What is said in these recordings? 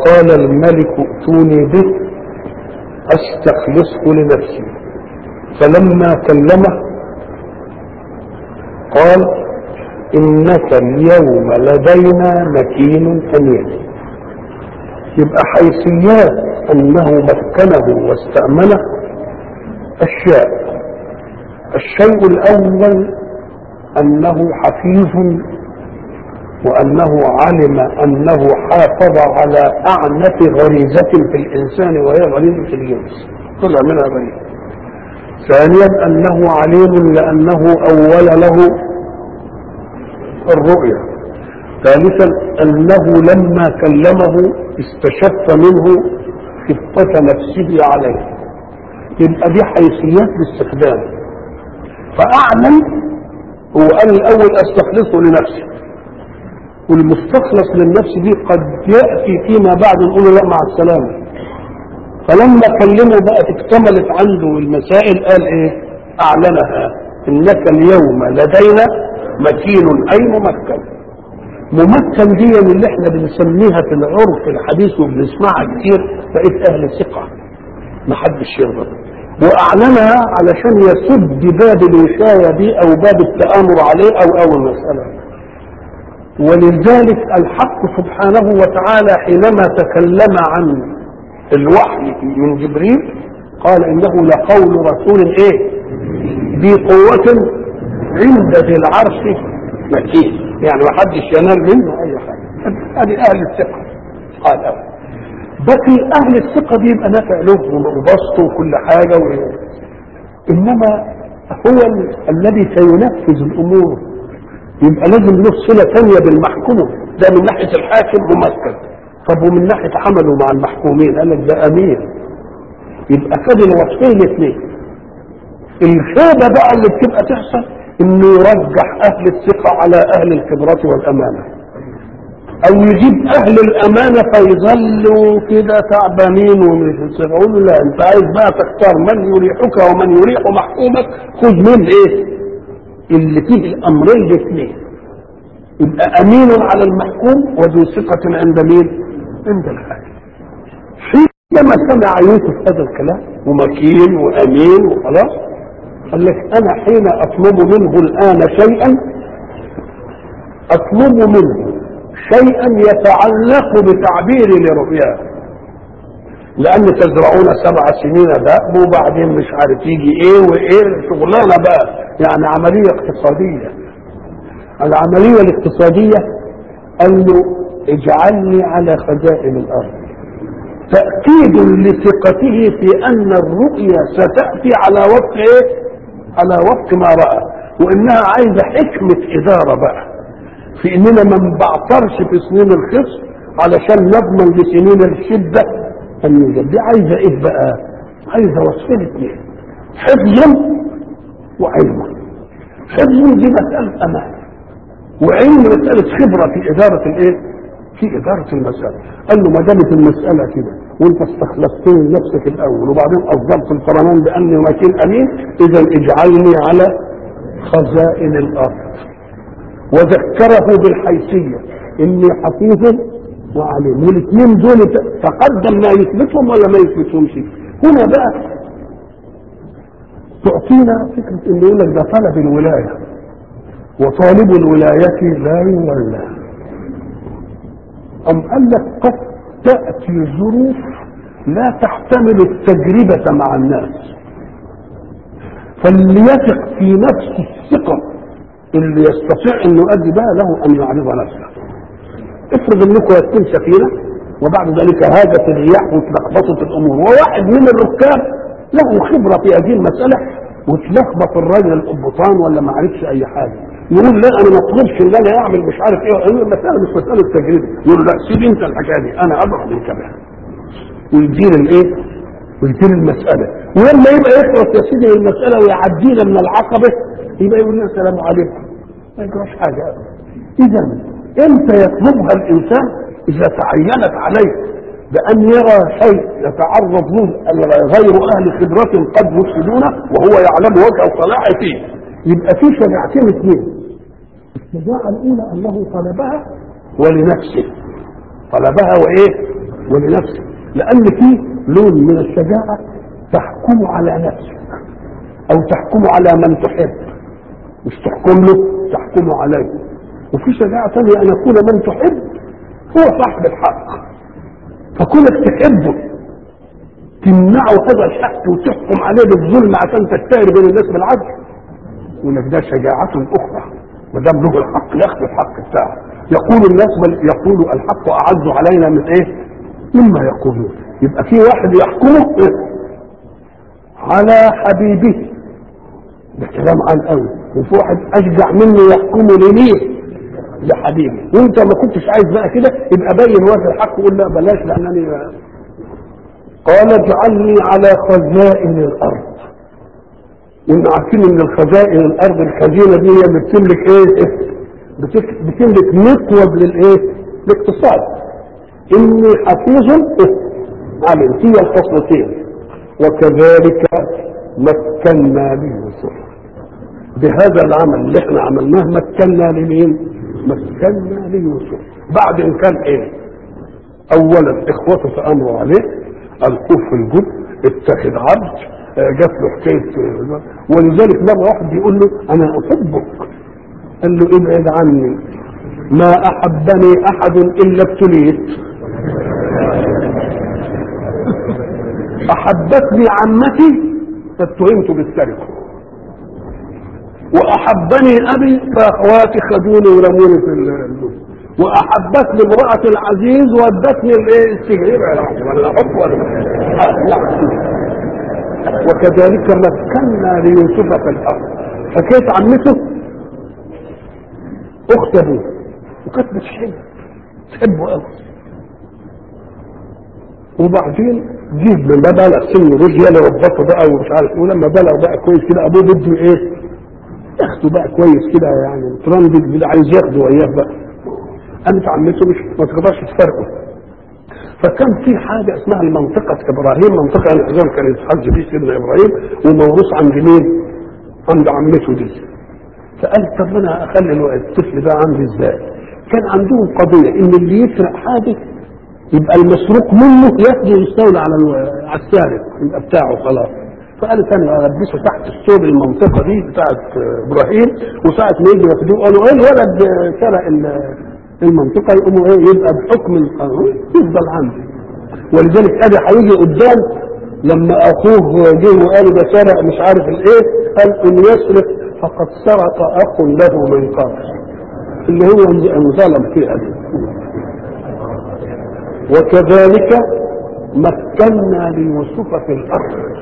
قال الملك ائتوني به استخلصه لنفسي. فلما كلمه قال انك اليوم لدينا مكين امين. يبقى حيثيات انه مكنه واستأمنه اشياء. الشيء الاول انه حفيظ، وانه علم انه حافظ على اعنف غريزة في الانسان وهي غريزة الجنس، طلع منها بريء. ثانيا انه عليم لانه اول له الرؤيا. ثالثا انه لما كلمه استشف منه خفة نفسه عليه. يبقى دي حيثيات الاستخدام. فاعلم هو قال الاول استخلصه لنفسي، والمستخلص للنفس دي قد ياتي فيما بعد نقول لا مع السلامه. فلما كلمه بقى اكتملت عنده المسائل قال ايه؟ اعلنها انك اليوم لدينا مكين اي ممكن. ممكن دي اللي احنا بنسميها في العرف الحديث وبنسمعها كتير بقيت اهل ثقه محدش يغضب. واعلنها علشان يسد باب الوشايه دي او باب التآمر عليه او المساله. ولذلك الحق سبحانه وتعالى حينما تكلم عن الوحي من جبريل قال انه لقول رسول ايه؟ ذي قوة عند ذي العرش مكين. يعني ما حدش ينال منه اي حاجه. هذه اهل الثقه. قال اول بقي اهل الثقه دي يبقى نافع له وبسطه وكل حاجه انما هو الذي سينفذ الامور يبقى لازم له صله ثانيه بالمحكوم. ده من ناحيه الحاكم ممكن. طب ومن ناحيه عمله مع المحكومين قال لك ده امين. يبقى خد الوصفين الاثنين. الخيبه بقى اللي بتبقى تحصل انه يرجح اهل الثقه على اهل الخبره والامانه، او يجيب اهل الامانه فيظلوا كده تعبانين ومش يقولوا لا انت عايز بقى تختار من يريحك ومن يريح محكومك، خذ من ايه اللي فيه الامرين الاثنين. يبقى امين على المحكوم وذو ثقه عند مين؟ عند الحاكم. حينما سمع يوسف هذا الكلام ومكين وامين وخلاص قال لك انا حين اطلب منه الان شيئا اطلب منه شيئا يتعلق بتعبيري لرؤياه. لان تزرعون 7 سنين دأب وبعدين مش عارف يجي ايه وايه شغلانه بقى، يعني عمليه اقتصاديه. العمليه الاقتصاديه قال له اجعلني على خزائن الارض، تأكيد لثقته في ان الرؤيا ستأتي على وفق ايه؟ على وفق ما رأى، وانها عايزه حكمه اداره بقى في اننا ما نبعترش في سنين الخصم علشان نضمن لسنين الشده ان يوجد. دي عايزه ايه بقى؟ عايزه وصفين اثنين، حفظ وعلم. حفظ دي مساله امان، وعلم مساله خبره في اداره الايه؟ في اداره المساله. قال له ما دامت المساله كده وانت استخلصتني لنفسك الاول وبعدين اصدرت الفرمان باني مكين امين، اذا اجعلني على خزائن الارض. وذكره بالحيثيه اني حفيظ وعليم. والاثنين دول تقدم ما يثبتهم ولا ما يثبتهمش. هنا بقى تعطينا فكره انه يقول لك ده طلب الولايه، وطالب الولايه لا يولى. قال لك قد تأتي ظروف لا تحتمل التجربة مع الناس، فليثق في نفس الثقة اللي يستطيع انه يؤدي بها له ان يعرض نفسه. افرض انكم يكون سفينة وبعد ذلك هاجت الرياح وتلخبطت الامور، وواحد من الركاب له خبرة في هذه المسألة وتلخبط الراجل القبطان ولا ما عرفش اي حاجة، يقول لا انا ما اطلبش ان انا اعمل مش عارف ايه. المساله مش مساله تجربه. يقول لا سيب انت الحكايه دي انا اضرب الكبه ويدير الايه؟ ويدير المساله. ولما يبقى يخلص يا سيدي المساله ويعدينا من العقبه يبقى يقول لنا السلام عليكم، ما يجراش حاجه. اذا امتى يطلبها الانسان؟ اذا تعينت عليه بان يرى شيء يتعرض له غير اهل خبره قد يفسدونه وهو يعلم وجه الصلاح فيه. يبقى في شريعتين اثنين. الشجاعة الأولى أنه طلبها ولنفسه، طلبها وإيه؟ ولنفسك، لان فيه لون من الشجاعه تحكم على نفسك او تحكم على من تحب، مش تحكم له، تحكم عليه. وفي شجاعه ثانيه ان يكون من تحب هو صاحب الحق، فكونك تحبه تمنعه هذا الحق وتحكم عليه بالظلم عشان تشتهر بين الناس بالعدل، يقول لك ده شجاعه اخرى، ما دام له الحق ياخذ الحق بتاعه. يقول الناس بل يقول الحق اعز علينا من ايه؟ مما يقولون. يبقى في واحد يحكمه على حبيبه، ده كلام عن قوي، وفي واحد اشجع منه يحكمه لمين؟ لحبيبه. وانت ما كنتش عايز بقى كده يبقى بين وجه الحق وقول لا بلاش لانني قال اجعلني على خزائن الارض. وان عارفين ان الخزائن الارض الخزينه دي هي اللي بتملك ايه؟ بتملك مقود للايه؟ الاقتصاد. اني حفيظ علم هي الخصلتين. وكذلك مكنا ليوسف، بهذا العمل اللي احنا عملناه مكنا لمين؟ مكنا ليوسف. بعد ان كان ايه؟ اولا اخوته تامروا عليه، القوه في الجب، اتخذ عبد، جات له حكايه. ولذلك مره واحد بيقول له انا احبك، قال له ابعد عني، ما احبني احد الا ابتليت. احبتني عمتي فاتهمت بالسرقه، واحبني ابي فاخواتي خدوني ورموني في البيت، واحبتني امراه العزيز ودتني السجن. يبقى ولا حب ولا وكذلك مكنا ليوسف في الارض. حكايه عمته اخت ابوه وكانت بتحبه قوي، وبعدين جيب لما بلغ سن رجل ربطه بقى ومش عارف ايه، ولما بلغ بقى كويس كده ابوه بده ايه؟ ياخده بقى كويس كده، يعني ترندد كده عايز ياخده وياه بقى. قامت عمته مش ما تقدرش تفرقه. فكان في حاجه اسمها المنطقه ابراهيم، منطقه الحزام كان يتحج فيه سيدنا ابراهيم وموروث عند مين؟ عند عمته دي. فقال طب انا اخلي الطفل ده عندي ازاي؟ كان عندهم قضيه ان اللي يسرق حاجه يبقى المسروق منه ياخده يستولى على السارق يبقى بتاعه خلاص. فقالت انا البسه تحت الثوب المنطقه دي بتاعت ابراهيم، وساعه ما يجي ياخدوه قالوا ايه الولد سرق المنطقه، يقوموا ايه؟ يبقى بحكم القانون يفضل عندي. ولذلك ادي هيجي قدام لما اخوه جه وقال ده سرق مش عارف الايه، قال ان يسرق فقد سرق اخ له من قبل، اللي هو انظلم فيها دي. وكذلك مكنا ليوسف في الارض.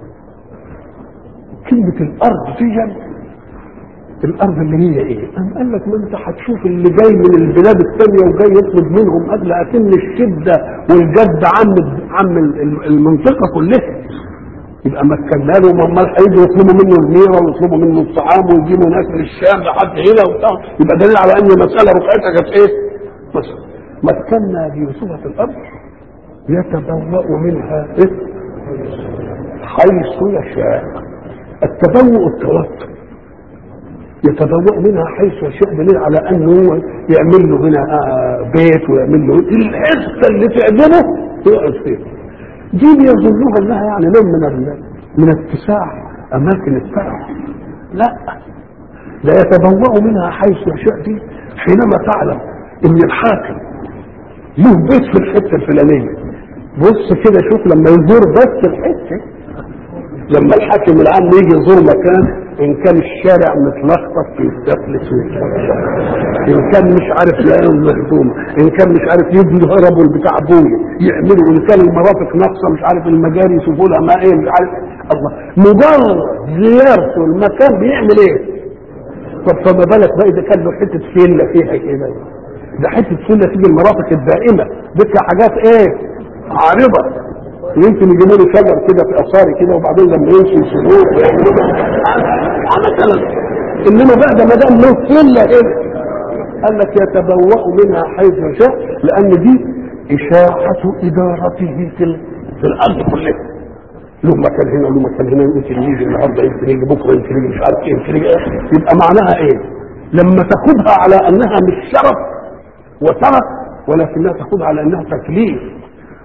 كلمة الارض فيها الارض اللي هي ايه؟ قال لك ما انت هتشوف اللي جاي من البلاد الثانيه وجاي يطلب منهم اجل اكن الشده والجد عم المنطقه كلها. يبقى مكنا له، امال هيجوا يطلبوا منه الميره ويطلبوا منه الطعام ويجيبوا ناس من الشام لحد هنا وبتاع، يبقى دليل على ان المساله رفعتها كانت ايه؟ مثلا مكنا ليوسف في الارض يتبوأ منها إيه؟ حيث يشاء. التبوء التوتر، يتبوأ منها حيث يشاء دليل على انه يعمل له هنا بيت ويعمل له الحته اللي تعجبه يقعد فيها. دي بيظنوها انها يعني نوع من اتساع اماكن السعي. لا، ده يتبوأ منها حيث يشاء دي حينما تعلم ان الحاكم له بيت في الحته الفلانيه. بص كده شوف لما يزور بس الحته، لما الحاكم العام يجي يزور مكان ان كان الشارع متلخبط يستفلس ان كان مش عارف يلاقيهم مهدومه، ان كان مش عارف يبنوا هربوا بتاع ابوه يعملوا، ان كان المرافق ناقصه مش عارف المجاري يشوفوا لها ما ايه مش عارف. الله، مجرد زيارته المكان بيعمل ايه؟ طب فما بالك بقى اذا كان له حته فيلا فيها كده، ده حته فيلا تيجي المرافق الدائمه بتطلع حاجات ايه؟ عارضه، يمكن يجيبوا لي شجر كده في اثاري كده وبعدين لما يمشوا يشيلوه ويعملوا مثلا. انما بقى ده ما دام له فيلا هنا قال لك يتبوأ منها حيث يشاء، لان دي اشاعه ادارته في الارض كلها. له مكان هنا له مكان هنا، يمكن يجي النهارده يمكن يجي بكره يمكن يجي مش عارف ايه يمكن يجي ايه. يبقى معناها ايه؟ لما تاخدها على انها مش شرف وترف، ولكنها تاخدها على انها تكليف.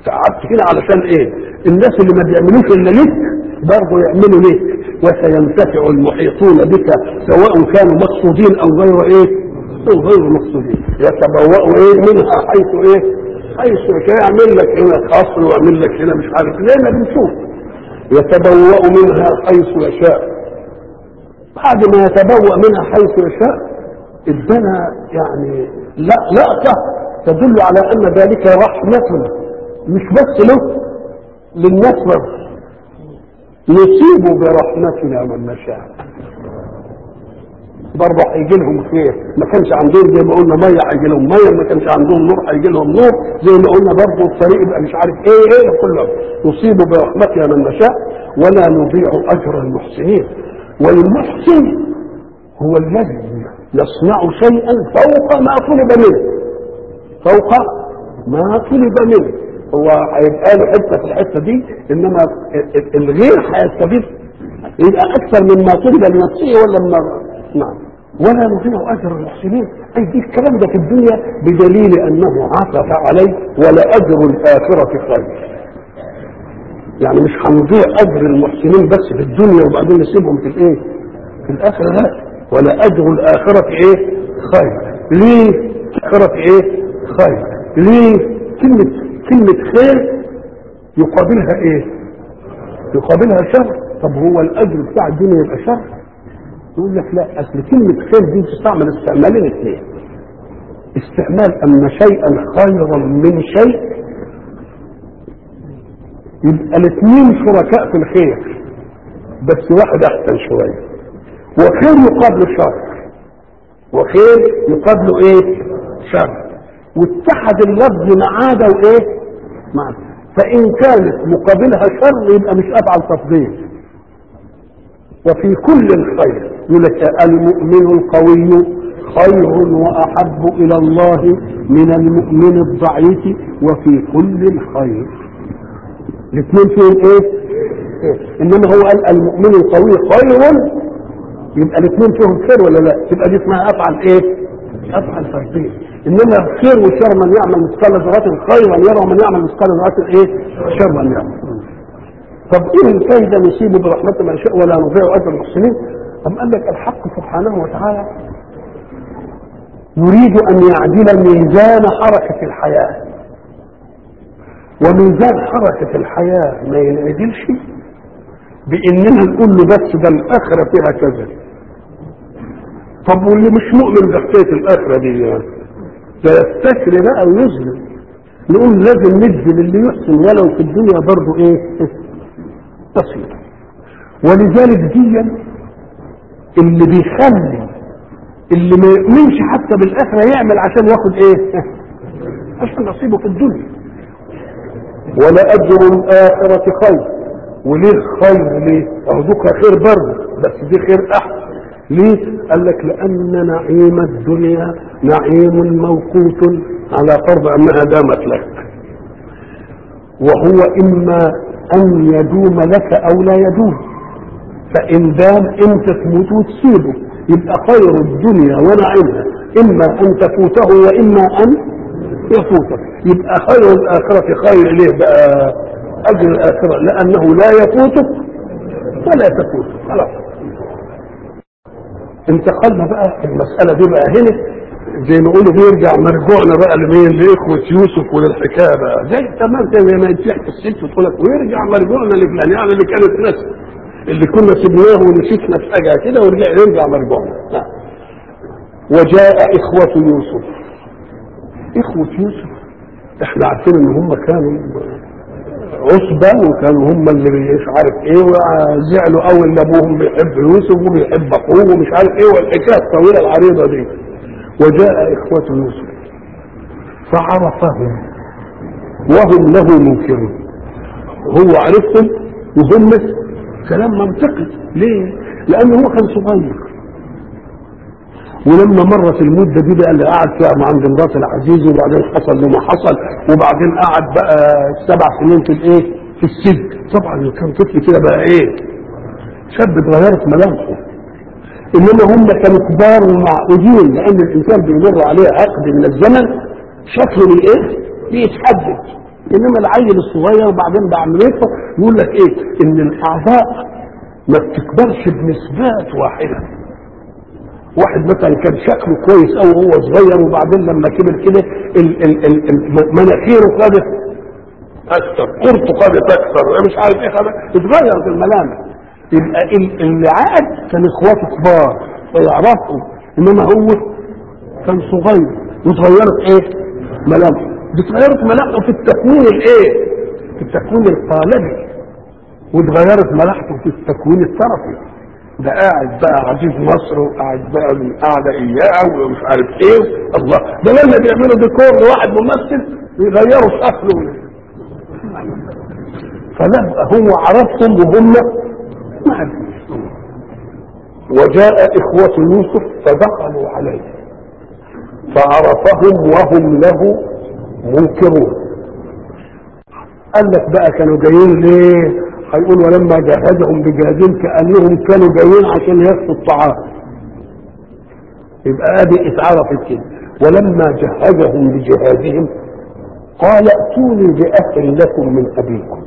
قعدت هنا علشان ايه؟ الناس اللي ما بيعملوش الا لك برضه يعملوا لك، وسينتفع المحيطون بك سواء كانوا مقصودين او غير ايه؟ او غير مقصودين. يتبوأوا ايه منها حيث ايه؟ حيث يعمل لك هنا قصر ويعمل لك هنا مش عارف ليه، ما بنشوف. يتبوأ منها حيث يشاء. بعد ما يتبوأ منها حيث يشاء ادنا يعني لقطة تدل على ان ذلك رحمة مش بس له للناس بس، نصيب برحمتنا من نشاء. برضه هيجي لهم خير، ما كانش عندهم زي ما قلنا ميه هيجي لهم ميه، ما كانش عندهم نور هيجي لهم نور، زي ما قلنا برضه الطريق يبقى مش عارف ايه كله. نصيب برحمتنا من نشاء ولا نضيع اجر المحسنين. والمحسن هو الذي يصنع شيئا فوق ما طلب منه، فوق ما طلب منه. هو هيبقى له حته في الحته دي، انما الغير هيستفيد يبقى اكثر مما طلب لنفسه ولا من. نعم. ولا نضيع اجر المحسنين. اي دي الكلام ده في الدنيا بدليل انه عطف عليه ولا اجر الاخره خير. يعني مش هنضيع اجر المحسنين بس في الدنيا وبعدين نسيبهم في الايه؟ في الاخره. لا، ولا اجر الاخره ايه؟ خير. ليه؟ الاخره ايه؟ خير. ليه؟ كلمة خير يقابلها ايه؟ يقابلها شر. طب هو الاجر بتاع الدنيا يبقى شر؟ يقول لك لا، اصل كلمة خير دي تستعمل استعمالين اثنين. استعمال ان شيئا خيرا من شيء، يبقى الاثنين شركاء في الخير بس واحد احسن شوية. وخير يقابل شر، وخير يقابله ايه؟ شر. واتحد اللفظ مع عادة وايه؟ مع. فان كانت مقابلها شر يبقى مش افعل تفضيل. وفي كل الخير يقول لك المؤمن القوي خير واحب الى الله من المؤمن الضعيف وفي كل الخير. الاثنين فيهم ايه؟ انما هو قال المؤمن القوي خير، يبقى الاثنين فيهم خير ولا لا؟ تبقى دي اسمها افعل ايه؟ افعل تفضيل. انما خير وشر من يعمل مثقال ذره خيرا يرى ومن يعمل مثقال ذره ايه؟ شرا يرى. طب ايه الفايده؟ نصيبه برحمته ما شاء ولا نضيع اجر المحسنين. أم قال لك الحق سبحانه وتعالى يريد ان يعدل ميزان حركه الحياه، وميزان حركه الحياه ما ينعدلش باننا نقول له بس ده الاخره فيها كذا. طب واللي مش مؤمن بحكايه الاخره دي يعني ده يستكر بقى ويظلم. نقول لازم ندي للي يحسن ولو في الدنيا برضه ايه؟ تصير. ولذلك دي اللي بيخلي اللي ما يؤمنش حتى بالاخره يعمل عشان ياخد ايه؟ عشان نصيبه في الدنيا. ولا اجر الاخره خير. وليه خير؟ ليه؟ ارزقها خير برضه بس دي خير احسن. ليه؟ قال لك لان نعيم الدنيا نعيم موقوت على فرض انها دامت لك، وهو اما ان يدوم لك او لا يدوم. فان دام انت تموت وتسيبه يبقى خير الدنيا ونعيمها اما ان تفوته واما ان يفوتك. يبقى خير الاخره خير. ليه بقى اجر الاخره؟ لانه لا يفوتك ولا تفوتك. خلاص انتقلنا بقى المساله دي بقى هنا زي ما يقولوا بيرجع مرجوعنا بقى لمين؟ لاخوه يوسف وللحكايه بقى زي تمام زي ما يتيح في الست وتقول لك ويرجع مرجوعنا لفلان، يعني اللي كانت ناس اللي كنا سبناه ونسيتنا في حاجه كده يرجع مرجوعنا. وجاء اخوه يوسف. اخوه يوسف احنا عارفين ان هم كانوا عصبه وكانوا هم اللي مش عارف ايه، وزعلوا قوي ان ابوهم بيحب يوسف وبيحب اخوه ومش عارف ايه، والحكايه الطويله العريضه دي. وجاء إخوة يوسف فعرفهم وهم له منكرون. هو عرفهم وهم كلام منطقي. ليه؟ لأنه هو كان صغير، ولما مرت المدة دي بقى اللي قعد فيها عند مرات العزيز وبعدين حصل له ما حصل وبعدين قعد بقى 7 سنين في الايه؟ في السجن. طبعا كان طفل كده بقى ايه؟ شاب اتغيرت ملامحه. انما هم كانوا كبار ومعقودين لان الانسان بيمر عليه عقد من الزمن شكله من ايه؟ بيتحدد. انما العيل الصغير وبعدين بعمليته يقول لك ايه؟ ان الاعضاء ما بتكبرش بنسبات واحده. واحد مثلا كان شكله كويس قوي وهو صغير، وبعدين لما كبر كده مناخيره خدت اكثر، قرطه خدت اكثر، مش عارف ايه خدت، اتغير في الملامح. يبقى اللي عقد كان اخواته كبار فيعرفوا، انما هو كان صغير واتغيرت ايه؟ ملامحه. اتغيرت ملامحه في التكوين الايه؟ في التكوين القالبي، واتغيرت ملامحه في التكوين الطرفي. ده قاعد بقى عزيز مصر، وقاعد بقى من قاعده اياه ومش عارف ايه. الله، ده لما بيعملوا ديكور لواحد ممثل بيغيروا شكله. فلا هو عرفهم وهم ما عرفوش. وجاء إخوة يوسف فدخلوا عليه فعرفهم وهم له منكرون. قال لك بقى كانوا جايين ليه؟ هيقول ولما جهزهم بجهازهم كأنهم كانوا جايين عشان ياخذوا الطعام. يبقى ادي اتعرفت كده. ولما جهزهم بجهازهم قال ائتوني بأخ لكم من أبيكم.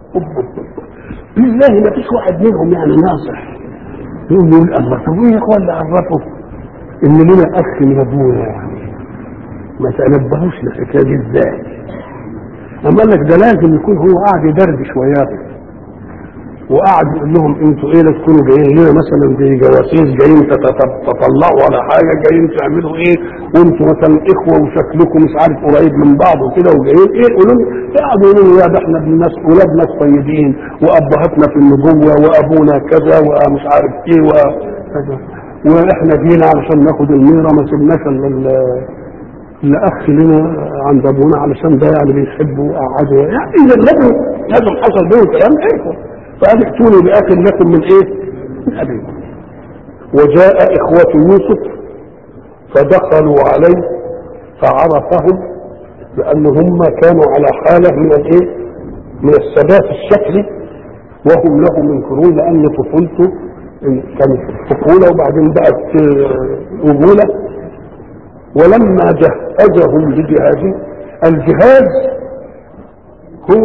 بالله ما فيش واحد منهم يعني ناصح يقول الله طب ايه يا اخوان اللي عرفوا ان لنا اخ من ابونا؟ يعني ما تنبهوش للحكايه دي ازاي؟ اما قال لك ده لازم يكون هو قاعد يدردش وياهم، وقعد يقول لهم انتوا ايه لا تكونوا جايين لنا مثلا زي جواسيس جايين تطلعوا على حاجه، جايين تعملوا ايه وانتوا مثلا اخوه وشكلكم مش عارف قريب من بعض وكده وجايين ايه؟ قولوا لهم. قعدوا يقولوا يا ده احنا الناس اولاد ناس طيبين وابهاتنا في النبوه وابونا كذا ومش عارف ايه وكذا، واحنا جينا علشان ناخد الميره ما سبناش الا اخ لنا عند ابونا علشان ده يعني بيحبه وقعدوا يعني اذا لازم حصل بينهم كلام ايه. فقال ائتوني بأخ لكم من ايه؟ من أبيكم. وجاء إخوة يوسف فدخلوا عليه فعرفهم، لأن هم كانوا على حالة من الايه؟ من الثبات الشكلي وهم له منكرون، لأن طفولته كانت طفولة وبعدين بقت رجولة. ولما جهزهم بجهازه، الجهاز هو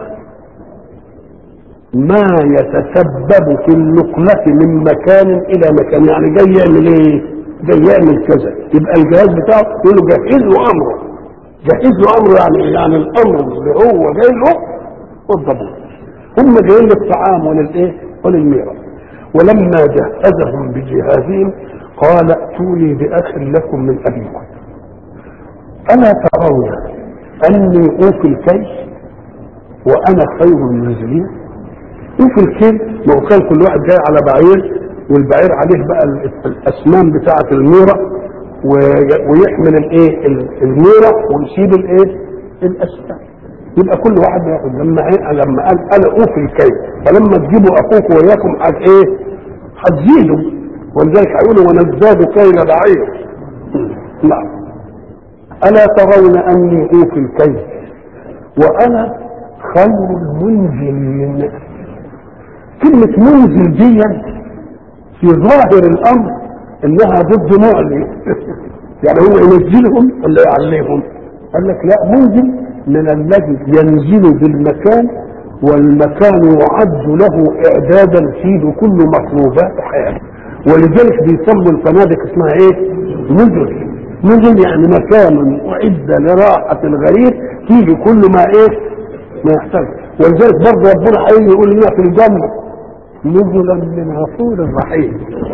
ما يتسبب في النقلة من مكان إلى مكان. يعني جاي يعمل إيه؟ جاي يعمل كذا، يبقى الجهاز بتاعه يقول له جهز له أمره. جهز له أمره يعني الأمر اللي هو جاي له والضبط. هم جايين للطعام وللإيه؟ وللميراث. ولما جهزهم بجهازهم قال ائتوني بأخ لكم من أبيكم ألا ترون أني أوفي الكيس وأنا خير المنزلين. وفي الكيل ما هو كان كل واحد جاي على بعير، والبعير عليه بقى الاسنان بتاعه الميره ويحمل الايه الميره ويسيب الايه الاسنان. يبقى كل واحد ياخد. لما قال انا اوفي الكيل، فلما تجيبوا اخوك وياكم هتزيدوا، ولذلك هيقولوا ونزداد كيل بعير. نعم. الا ترون اني اوفي الكيل وانا خير المنزلين. كلمة منزل دي في ظاهر الامر انها ضد معلي يعني هو ينزلهم ولا يعليهم؟ قال لك لا، منزل من الذي ينزل بالمكان والمكان يعد له اعدادا فيه كل مطلوبات حياته. ولذلك بيسموا الفنادق اسمها ايه؟ نزل يعني مكان اعد لراحة الغريب فيه كل ما ايه؟ ما يحتاج. ولذلك برضه ربنا هيجي يقول لنا في الجنة نزلا من غفور رحيم.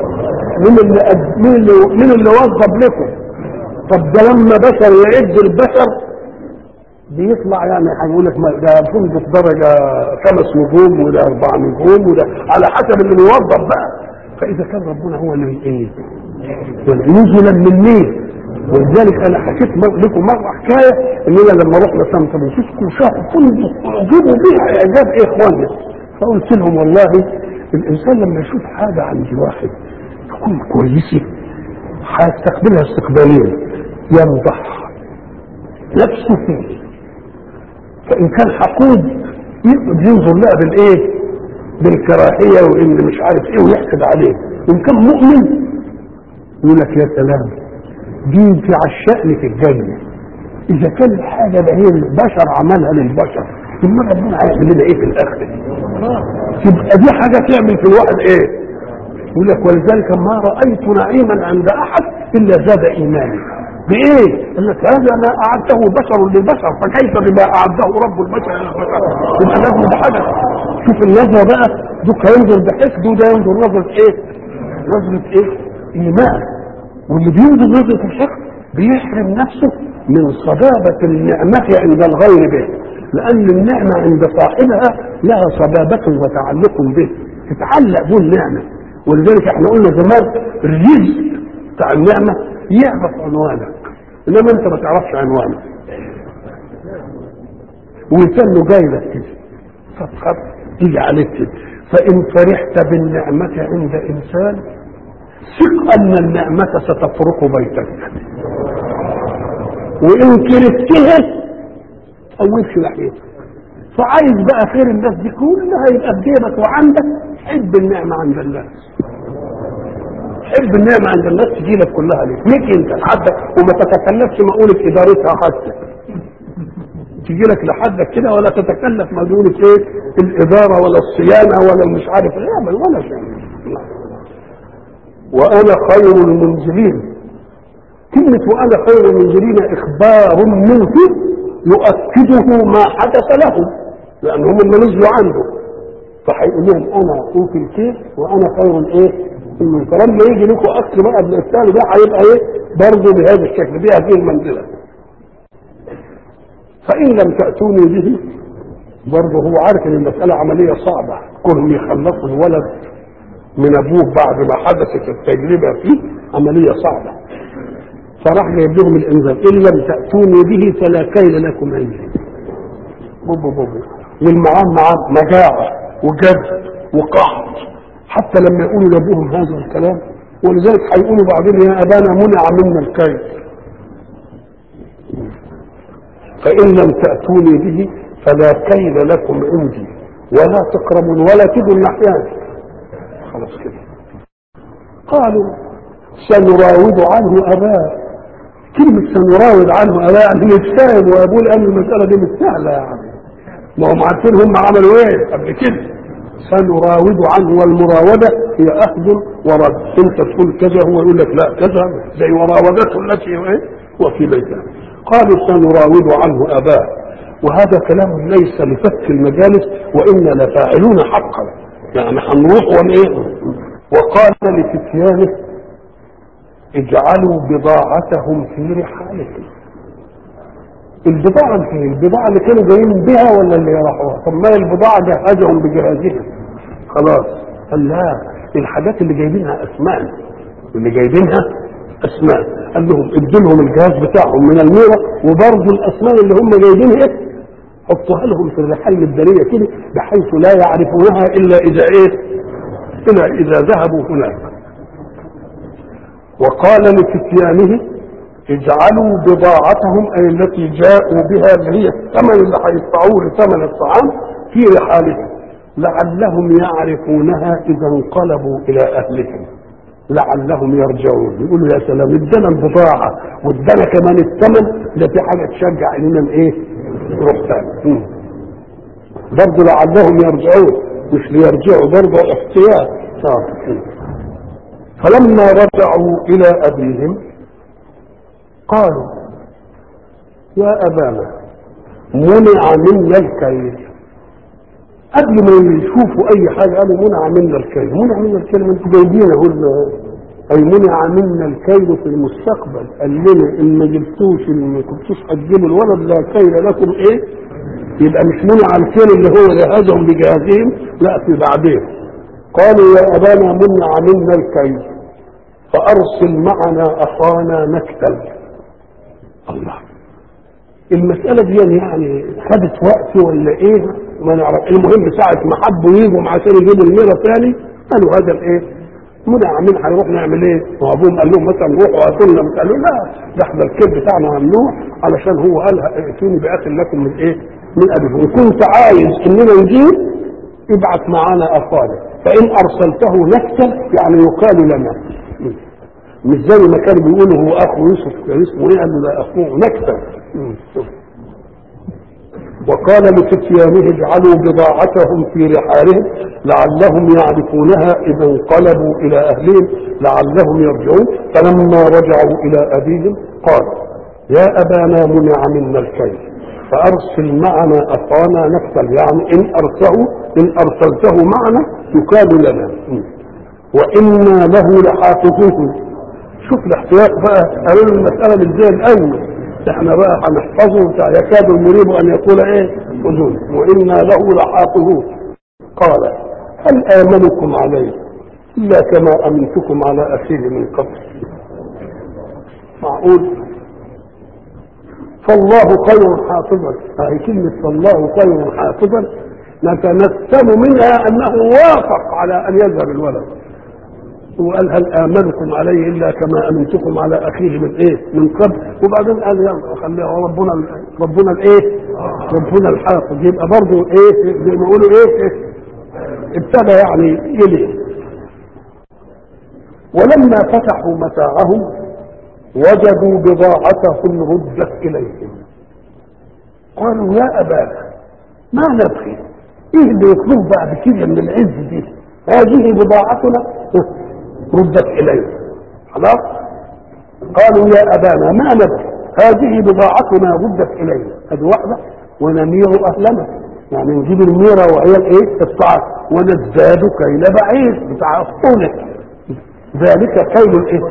من اللي وظف لكم؟ طب ده لما بشر يعد البشر بيطلع يعني هيقول لك ده فندق درجه 5 نجوم وده 4 نجوم وده على حسب اللي بيوظف بقى. فاذا كان ربنا هو اللي ايه؟ نزلا من مين؟ ولذلك انا حكيت لكم مره حكايه اننا لما رحنا سان فرانسيسكو شافوا فندق اعجبوا بيها اعجاب اخواننا، فقلت لهم والله الانسان لما يشوف حاجه عند واحد تكون كويسه هيستقبلها استقبالين، يمدح نفسه فيه، فان كان حقود ينظر لها بالايه؟ بالكراهيه وان مش عارف ايه ويحقد عليه. وان كان مؤمن يقول لك يا سلام دي في عشاء في الجنه، اذا كان الحاجه ده هي البشر عملها للبشر، ثم ربنا هيعمل لنا ايه في الاخره؟ تبقى دي حاجه تعمل في الواحد ايه؟ يقول لك ولذلك ما رايت نعيما عند احد الا زاد ايماني. بايه؟ قال لك هذا ما اعده بشر للبشر فكيف بما اعده رب البشر للبشر؟ يبقى لازم بحدث. شوف النظره بقى، دوك ينظر بحسد وده ينظر نظره ايه؟ نظره ايه؟ ايمان. واللي بينظر نظره الشخص بيحرم نفسه من صبابه النعمه عند الغير به، لان النعمه عند صاحبها لها صبابه وتعلق به، تتعلق به النعمه. ولذلك احنا قلنا زمان الرزق بتاع النعمه يعرف عنوانك، انما انت ما تعرفش عنوانك ويتنه جاي لك كده فتخط تيجي عليك كده. فان فرحت بالنعمه عند انسان ثق ان النعمه ستفرق بيتك، وان كرهتها تقومش ناحيتك. فعايز بقى خير الناس دي كلها يبقى بجيبك وعندك، حب النعمه عند الناس، حب النعمه عند الناس تجي لك كلها ليك، ليك انت لحدك وما تتكلفش مقولة ادارتها حتى تجي لك لحدك كده، ولا تتكلف مقولة ايه الاداره ولا الصيانه ولا مش عارف ايه ولا شيء. وانا خير المنزلين، كلمه وانا خير المنزلين اخبار منه يؤكده ما حدث لهم، لان هم اللي نزلوا عنده، فهيقول لهم انا اوفي الكيس وانا خير الايه؟ فلما يجي لكم اكل بقى بالثاني ده هيبقى ايه؟ برضه بهذا الشكل، بهذه المنزله. فان لم تاتوني به، برضه هو عارف ان المساله عمليه صعبه، كلهم يخلصوا الولد من ابوه بعد ما حدثت التجربه فيه عمليه صعبه، فراح جايب لهم الانذار ان لم تاتوني به فلا كيل لكم عندي. والمعاه مجاعه وجد وقحط، حتى لما يقولوا لابوهم هذا الكلام، ولذلك هيقولوا بعدين يا ابانا منع منا الكيل. فان لم تاتوني به فلا كيل لكم عندي ولا تقربون ولا تجوا الناحيه. خلاص كده. قالوا سنراود عنه اباه. كلمة سنراود عنه اباه يعني متفاهم، وابوه قال المسألة دي مش سهلة يعني، ما هم عارفين هم عملوا ايه قبل كده. سنراود عنه، والمراودة هي اخذ ورد، انت تقول كذا هو يقول لك لا كذا، زي مراودته التي ايه وفي بيتها. قالوا سنراود عنه اباه، وهذا كلام ليس لفك المجالس وإنا لفاعلون حقا، يعني هنروح ونايه. وقال لفتيانه اجعلوا بضاعتهم في رحالهم. البضاعة البضاعة اللي كانوا جايين بها ولا اللي راحوها؟ طب ما البضاعة جهزهم بجهازهم خلاص. قال لا، الحاجات اللي جايبينها أثمان، اللي جايبينها أثمان. قال لهم ادوا لهم الجهاز بتاعهم من الميرة، وبرضه الأثمان اللي هم جايبينها حطوها لهم في الرحال الدارية كده بحيث لا يعرفونها إلا إذا إيه؟ إذا ذهبوا هناك. وقال لفتيانه اجعلوا بضاعتهم أي التي جاءوا بها اللي هي الثمن اللي هيدفعوه لثمن الطعام في رحالهم لعلهم يعرفونها إذا انقلبوا إلى أهلهم لعلهم يرجعون. يقولوا يا سلام، ادانا البضاعة وادانا كمان الثمن، ده في حاجة تشجع إننا إيه؟ نروح ثاني. برضه لعلهم يرجعون، مش ليرجعوا، برضه احتياط. فلما رجعوا إلى أبيهم قالوا يا أبانا منع منا الكيل. قبل ما يشوفوا أي حاجة قالوا منع منا الكيل. منع منا الكيل، ما انتوا جايبينه أي منع منا الكيل في المستقبل. قال لنا إن ما جبتوش، إن ما كنتوش هتجيبوا الولد لا كيل لكم إيه؟ يبقى مش منع الكيل اللي هو جهازهم بجهازهم، لا في بعدين. قالوا يا أبانا منع منا الكيل فأرسل معنا أخانا نكتل. الله، المسألة دي يعني خدت وقت ولا ايه ما نعرف. المهم ساعة ما حبوا يجوا عشان يجيبوا الميرة ثاني قالوا هذا الايه منع من هيروح نعمل ايه؟ وابوهم قال لهم مثلا روحوا هاتوا لنا، قالوا لا ده احنا الكيل بتاعنا ممنوع علشان هو قال ائتوني باكل لكم من ايه؟ من ابيكم. وكنت عايز اننا نجيب ابعث معانا اخانا، فان ارسلته نكتل يعني يقال لنا، مش زي ما كانوا بيقولوا هو اخو يوسف كان اسمه ايه؟ قالوا لا اخوه نكتل، وقال لفتيانه اجعلوا بضاعتهم في رحالهم لعلهم يعرفونها اذا انقلبوا الى اهلهم لعلهم يرجعون. فلما رجعوا الى ابيهم قال يا ابانا منع منا الكيل فارسل معنا اخانا نكتل، يعني ان ارسلته معنا يكال لنا وانا له لحافظوه. شوف الاحتياط بقى، قالوا له المساله مش زي الاول، احنا بقى هنحفظه يكاد المريب ان يقول ايه اذن وانا له لحافظوه. قال هل امنكم عليه الا كما امنتكم على اخيه من قبل؟ معقول؟ فالله خير حافظا. هذه كلمه فالله خير حافظا نتنسم منها انه وافق على ان يذهب الولد، وقال هل امنكم عليه الا كما امنتكم على اخيه من ايه من قبل. وبعدين قال يلا خليها ربنا الايه ربنا الحافظ. يبقى برضه ايه زي ما يقولوا ايه ابتدى يعني يلي. ولما فتحوا متاعهم وجدوا بضاعتهم ردت اليهم قالوا يا ابانا ما نبغي، ايه اللي يطلب بعد كده من العز دي؟ هذه بضاعتنا ردت اليه. خلاص قالوا يا ابانا ما نبغي هذه بضاعتنا ردت اليه. هذه واحده ونمير اهلنا، يعني نجيب الميره وهي الايه الطعام ونزداد كيل بعير بتاع الطولة، ذلك كيل الايه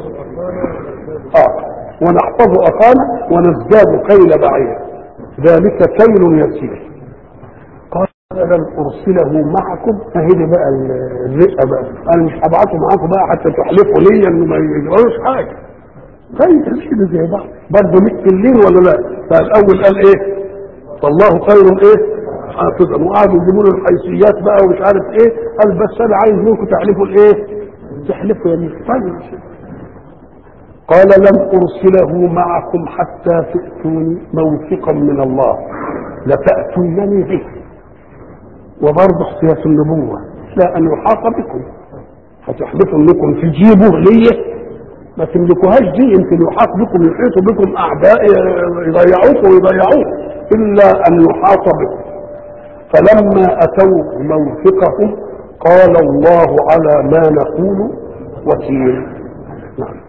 ونحفظ اخانا ونزداد كيل بعير ذلك كيل يسير. قال لن ارسله معكم. فهذه بقى الرئه بقى، انا مش هبعته معاكم بقى حتى تحلفوا لي انه ما يجراش حاجه. طيب كده زي بعض برضه مثل الليل ولا لا؟ فالاول قال ايه فالله خير ايه حافظا، وقعدوا يجيبوا له الحيثيات بقى ومش عارف ايه. قال بس انا عايز منكم تحلفوا الايه تحلفوا يمين. طيب قال لن ارسله معكم حتى تؤتوني موثقا من الله لتأتونني به. وبرضه احتياط النبوة لا ان يحاط بكم، هتحلفوا انكم تجيبوا ليه ما تملكوهاش دي، يمكن يحاط بكم يحيطوا بكم اعداء يضيعوكم ويضيعوه الا ان يحاط بكم. فلما اتوا موثقهم قال الله على ما نقول وكيل. نعم.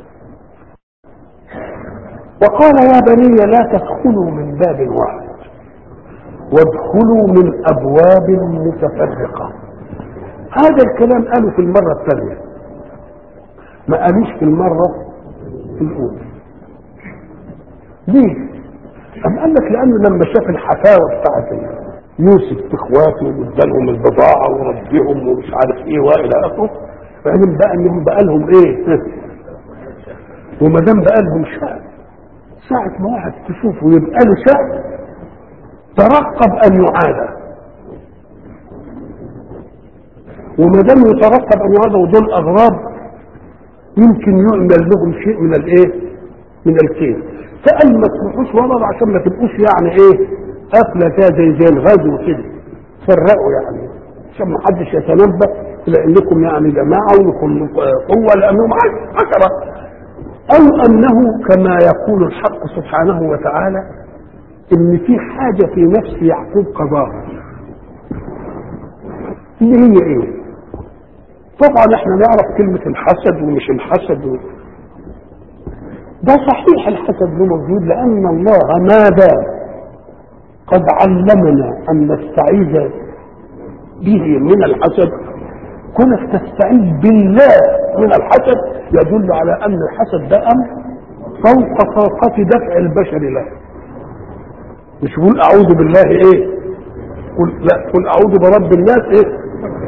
وقال يا بني لا تدخلوا من باب واحد وادخلوا من ابواب متفرقه. هذا الكلام قالوا في المره الثانيه، ما قالوش في المره الاولى. ليه؟ أم قال لك لانه لما شاف الحفاوه بتاعت يوسف اخواته وادالهم البضاعه وربهم ومش عارف ايه والى اخره، فعلم بقى انهم بقى لهم ايه وما دام بقى لهم شأن، ساعة ما واحد تشوفه يبقى له شأن ترقب ان يعاد، وما دام يترقب ان يعاد ودول اغراب يمكن يعمل لهم شيء من الايه من الكيد. فقال ما تروحوش ورا عشان ما تبقوش يعني ايه قافله كده زي الغزو كده، فرقوا يعني عشان ما حدش يتنبه الى انكم يعني جماعه ولكم قوه لانهم عشره، او انه كما يقول الحق سبحانه وتعالى ان في حاجه في نفس يعقوب قضاها اللي هي ايه. طبعا احنا نعرف كلمه الحسد ومش الحسد ده صحيح الحسد له موجود، لان الله ماذا قد علمنا ان نستعيذ به من الحسد. كونك تستعيذ بالله من الحسد يدل على ان الحسد ده امر فوق طاقه دفع البشر له. مش قول اعوذ بالله ايه قل اعوذ برب الناس ايه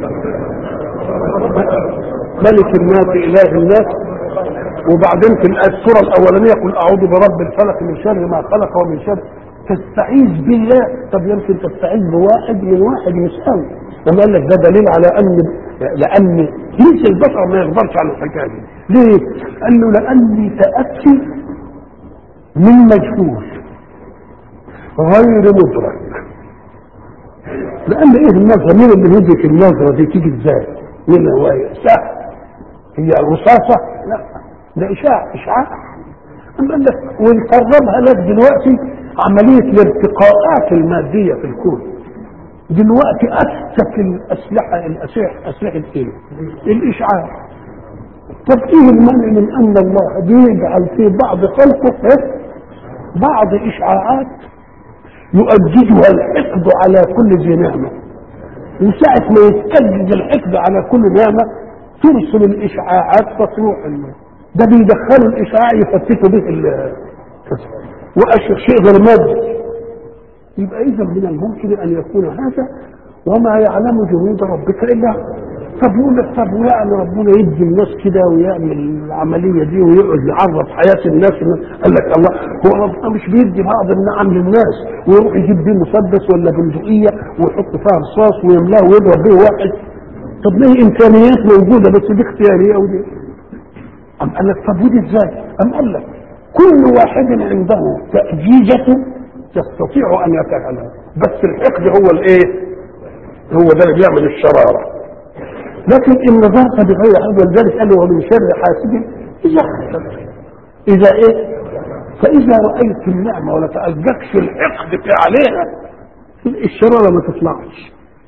ملك الناس اله الناس. وبعدين في السوره الاولانيه قل اعوذ برب الفلق من شر ما خلق ومن شر تستعيذ بالله. طب يمكن تستعيذ بواحد من واحد مش قوي. لما قال لك ده دليل على لان جنس البشر ما يقدرش على الحكايه دي. ليه؟ قال له لاني تاتي من مجهول غير مدرك. لان ايه النظره؟ مين اللي يدرك النظره دي تيجي ازاي؟ مين هو سهل؟ هي رصاصه؟ لا ده اشعاع. قال لك ونقربها لك دلوقتي عملية الارتقاءات المادية في الكون دلوقتي أسس أسلحة إيه؟ الإشعاع. طب إيه المانع من أن الله بيجعل في بعض خلقه بعض إشعاعات يؤججها الحقد على كل ذي نعمة، وساعة ما يتأجج الحقد على كل نعمة ترسل الإشعاعات تصلح ده بيدخلوا الإشعاع يفتتوا به وأشياء شيء غير مادي. يبقى إذا من الممكن أن يكون هذا وما يعلم جنود ربك إلا. طب يقول لك طب ويعني ربنا يدي الناس كده ويعمل العملية دي ويقعد يعرف حياة الناس. قال لك الله هو ربنا مش بيدي بعض النعم للناس ويروح يجيب بيه مسدس ولا بندقية ويحط فيها رصاص ويملاه ويضرب بيه واحد؟ طب ليه إمكانيات موجودة بس دي اختيارية ودي. أم قال لك طب ودي ازاي؟ أم قال لك كل واحد عنده تأجيجته يستطيع أن يفعلها، بس الحقد هو الايه؟ هو ده اللي بيعمل الشرارة. لكن إن نظرت بغير حد ولذلك قال ومن شر حاسد إذا حسد. إذا إيه؟ فإذا رأيت النعمة ولا تأججش الحقد في عليها الشرارة ما تطلعش.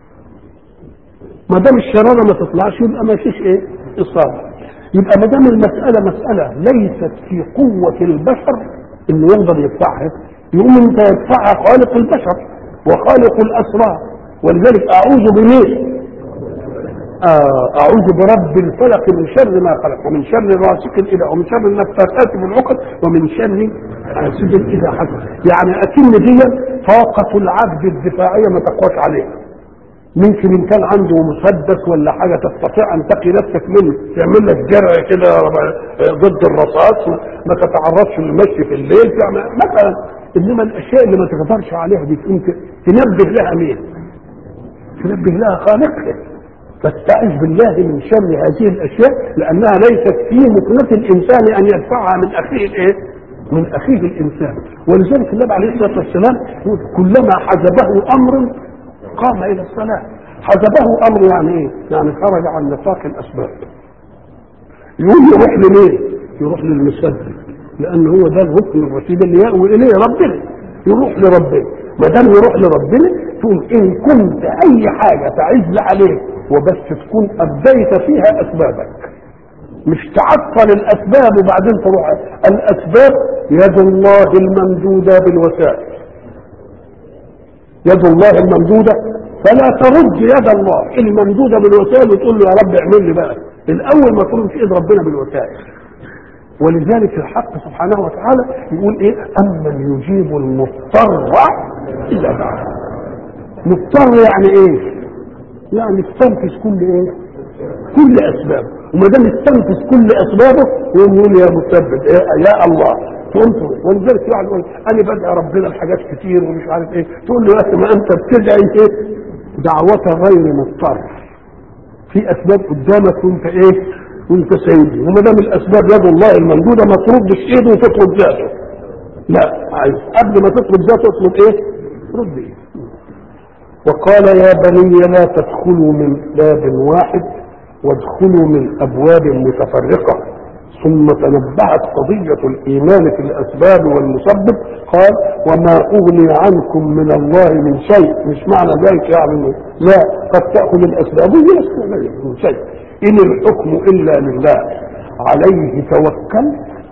ما دام الشرارة ما تطلعش يبقى ما فيش إيه؟ إصابة. يبقى ما دام المسألة مسألة ليست في قوة البشر إنه يقدر يدفعها، يقوم أنت يدفعها خالق البشر وخالق الأسرار. ولذلك أعوذ بمين؟ أعوذ برب الفلق من شر ما خلق ومن شر غاسق إذا ومن شر النفاثات في العقد ومن شر حاسد إذا حسد. يعني أكن دي طاقة العبد الدفاعية ما تقواش عليها. ممكن إن كان عنده مسدس ولا حاجة تستطيع أن تقي نفسك منه تعمل لك جرع كده ضد الرصاص، ما تتعرضش للمشي في الليل مثلا. إنما الأشياء اللي ما تقدرش عليها دي تنبه لها مين؟ تنبه لها خالقها. فاستعذ بالله من شر هذه الاشياء لانها ليست في مكنة الانسان ان يدفعها من اخيه الايه؟ من اخيه الانسان. ولذلك النبي عليه الصلاه والسلام كلما حزبه امر قام الى الصلاه. حزبه امر يعني ايه؟ يعني خرج عن نطاق الاسباب. يقول يروح لمين؟ يروح للمسدد، لان هو ده الركن الرشيد اللي يأوي اليه ربنا. يروح لربنا. ما دام يروح لربنا تقول ان كنت اي حاجه تعز عليك وبس تكون أبديت فيها أسبابك، مش تعطل الأسباب وبعدين تروح. الأسباب يد الله الممدودة بالوسائل، يد الله الممدودة، فلا ترد يد الله الممدودة بالوسائل وتقول له يا رب اعمل لي بقى. الأول ما ترد إيد ربنا بالوسائل. ولذلك الحق سبحانه وتعالى يقول إيه؟ أمن يجيب المضطر إذا دعاه. مضطر يعني إيه؟ يعني استنفذ كل ايه؟ كل اسبابه. وما دام استنفذ كل اسبابه يقول يا مسبب يا الله تقوم. ولذلك يعني يقول انا بدعي ربنا الحاجات كتير ومش عارف ايه، تقول له يا ما انت بتدعي ايه؟ دعوة غير مضطر. في اسباب قدامك وانت ايه؟ وانت سيدي. وما دام الاسباب يد الله الممدوده ما تردش ايده وتطلب ذاته. لا، عايز قبل ما تطلب ذاته اطلب ايه؟ رد ايه؟ وقال يا بني لا تدخلوا من باب واحد وادخلوا من ابواب متفرقه. ثم تنبهت قضيه الايمان في الاسباب والمسبب. قال وما اغني عنكم من الله من شيء. مش معنى ذلك يعني لا قد تاخذ الاسباب من شيء. ان الحكم الا لله عليه توكل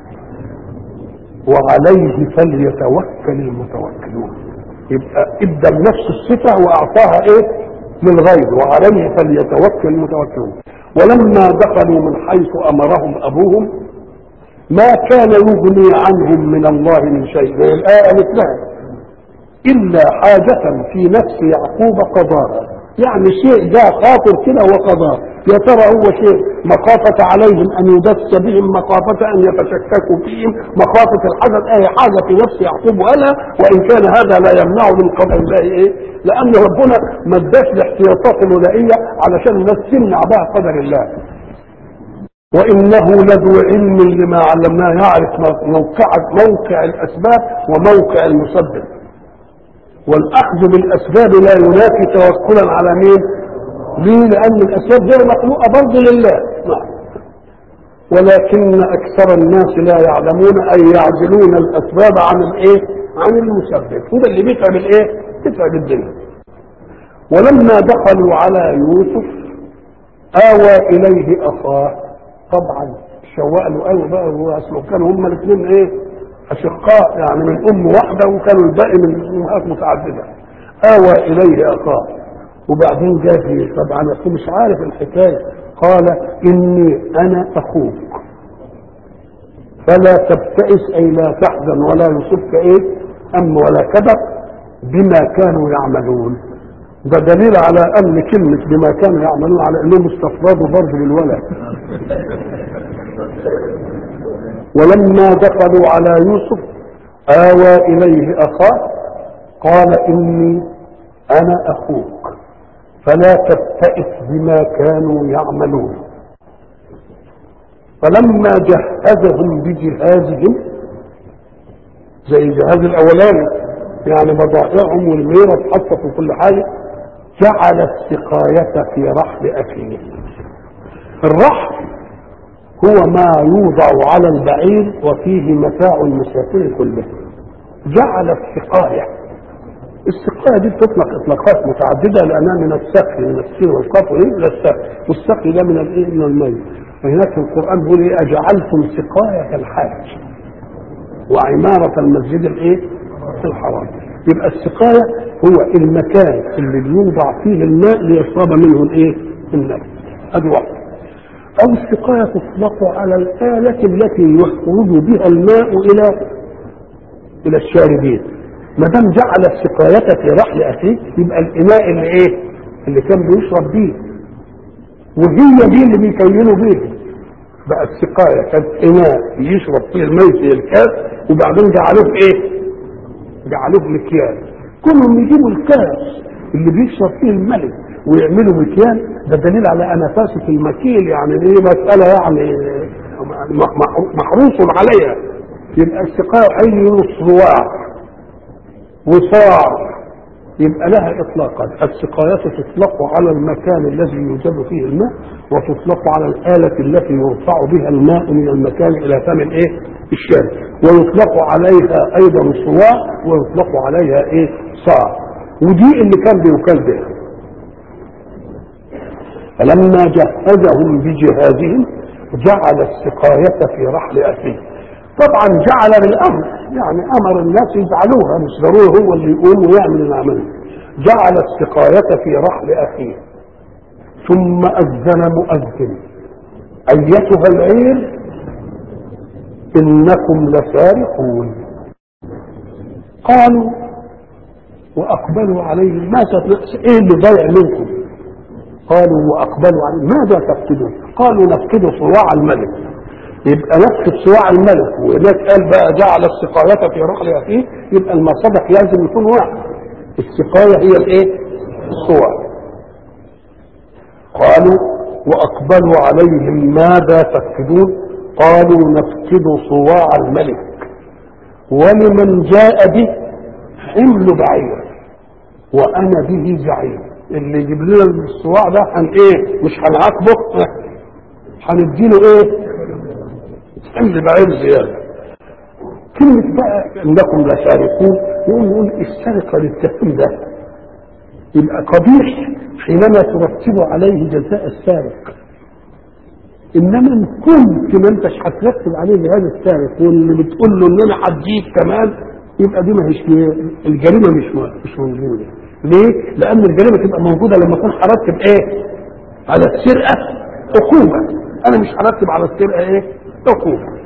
وعليه فليتوكل المتوكلون. يبقى ادى لنفس الصفه واعطاها ايه؟ للغير وعليه فليتوكل المتوكلون. ولما دخلوا من حيث امرهم ابوهم ما كان يغني عنهم من الله من شيء. الايه قالت لها الا حاجه في نفس يعقوب قضاها. يعني شيء جاء خاطر كده وقضاه. يا ترى هو شيء مخافة عليهم أن يدس بهم، مخافة أن يتشككوا فيهم، مخافة الحدث، أي حاجة في نفس يعقوب قالها. وإن كان هذا لا يمنع من قضاء الله إيه؟ لأن ربنا ما اداش الاحتياطات الولائية علشان الناس تمنع بها قدر الله. وإنه لذو علم لما علمناه، يعرف موقع الأسباب وموقع المسبب. والأخذ بالأسباب لا ينافي توكلا على مين؟ ليه؟ لأن الأسباب غير مخلوقة برضه لله. ولكن أكثر الناس لا يعلمون أي يعزلون الأسباب عن الإيه؟ عن المسبب، وده اللي بيتعب الايه؟ بيتعب الدنيا. ولما دخلوا على يوسف آوى إليه أخاه. طبعا شوق له قوي بقى، واصله كانوا هما الاثنين ايه؟ أشقاء، يعني من أم واحدة، وكانوا الباقي من أمهات متعددة. آوى إليه أخاه، وبعدين جاء فيه طبعا أخوه مش عارف الحكاية، قال إني أنا أخوك فلا تبتئس، أي لا تحزن ولا يصبك إيه؟ أم ولا كبر بما كانوا يعملون. ده دليل على أن كلمة بما كانوا يعملون على أنهم استفردوا برضه بالولد. ولما دخلوا على يوسف آوى إليه أخاه قال إني أنا أخوك فلا تبتئس بما كانوا يعملون. فلما جهزهم بجهازهم، زي الجهاز الأولاني يعني بضائعهم والميرة اتحطت وكل حاجة، جعل السقاية في رحل أخيه. الرحل هو ما يوضع على البعير وفيه متاع المسافر كله. جعل السقاية، السقاية دي بتطلق اطلاقات متعدده لانها من السقي، من السين والقاف الى السقي، والسقي ده من الايه؟ من الماء. فهناك في القران بيقول ايه؟ اجعلتم سقايه الحاج وعماره المسجد الايه؟ الحرام. يبقى السقايه هو المكان اللي بيوضع فيه الماء ليشرب منه الايه؟ الناس. ادي واحد. او السقايه تطلق على الاله التي يخرج بها الماء الى الشاربين. ما دام جعل السقاية في رحل أخيه يبقى الإناء اللي إيه؟ اللي كان بيشرب بيه، وهي دي اللي بيكينوا بيه. بقى السقاية كانت إناء يشرب فيه الماء في الكاس، وبعدين جعلوه إيه؟ جعلوه مكيال. كلهم يجيبوا الكاس اللي بيشرب فيه الملك ويعملوا مكيال، ده دليل على أنفاسة المكيل، يعني إيه؟ مسألة يعني محروس عليها. يبقى السقاية أي صواع وصاع يبقى لها اطلاقات. السقايات تطلق على المكان الذي يوجد فيه الماء، وتطلق على الآلة التي يرفع بها الماء من المكان إلى فم الايه؟ الشارب، ويطلق عليها أيضا صواع، ويطلق عليها ايه؟ صاع. ودي اللي كان بيكال بها. فلما جهزهم بجهازهم جعل السقاية في رحل أخيه. طبعا جعل بالامر، يعني امر الناس يجعلوها، مش ضروري هو اللي يقوم ويعمل العمل. جعل السقاية في رحل اخيه. ثم اذن مؤذن ايتها العير انكم لسارقون. قالوا واقبلوا عليه ماذا؟ ايه اللي ضيع منكم؟ قالوا واقبلوا عليه ماذا تفقدون؟ قالوا نفقد صواع الملك. يبقى نفس صواع الملك، وهناك قال بقى جعل السقاية في رحل أخيه، يبقى المصدق لازم يكون واحد. السقاية هي الايه؟ الصواع. قالوا واقبلوا عليهم ماذا تفقدون؟ قالوا نفقد صواع الملك ولمن جاء به حمل بعير وانا به زعيم. اللي يجيب لنا الصواع ده ايه؟ مش هنعاقبه، هنديله ايه؟ حمل بعير زياده. كلمه بقى انكم لسارقون، يقول السرقه للتهم ده يبقى قبيح حينما ترتب عليه جزاء السارق. انما ان كنت ما انتش هترتب عليه هذا السارق واللي بتقول له ان انا هديك كمان، يبقى دي ما هيش الجريمه مش موجوده. ليه؟ لان الجريمه تبقى موجوده لما اكون هرتب ايه؟ على السرقه عقوبه. انا مش هرتب على السرقه ايه؟ عقوبه.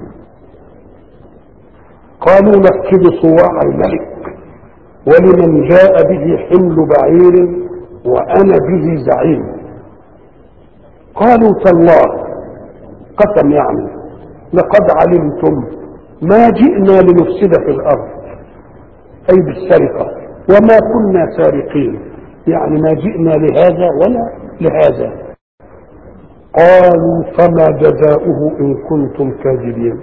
قالوا نفقد صواع الملك ولمن جاء به حمل بعير وانا به زعيم. قالوا تالله، قسم يعني، لقد علمتم ما جئنا لنفسد في الارض، اي بالسرقه، وما كنا سارقين، يعني ما جئنا لهذا ولا لهذا. قالوا فما جزاؤه ان كنتم كاذبين.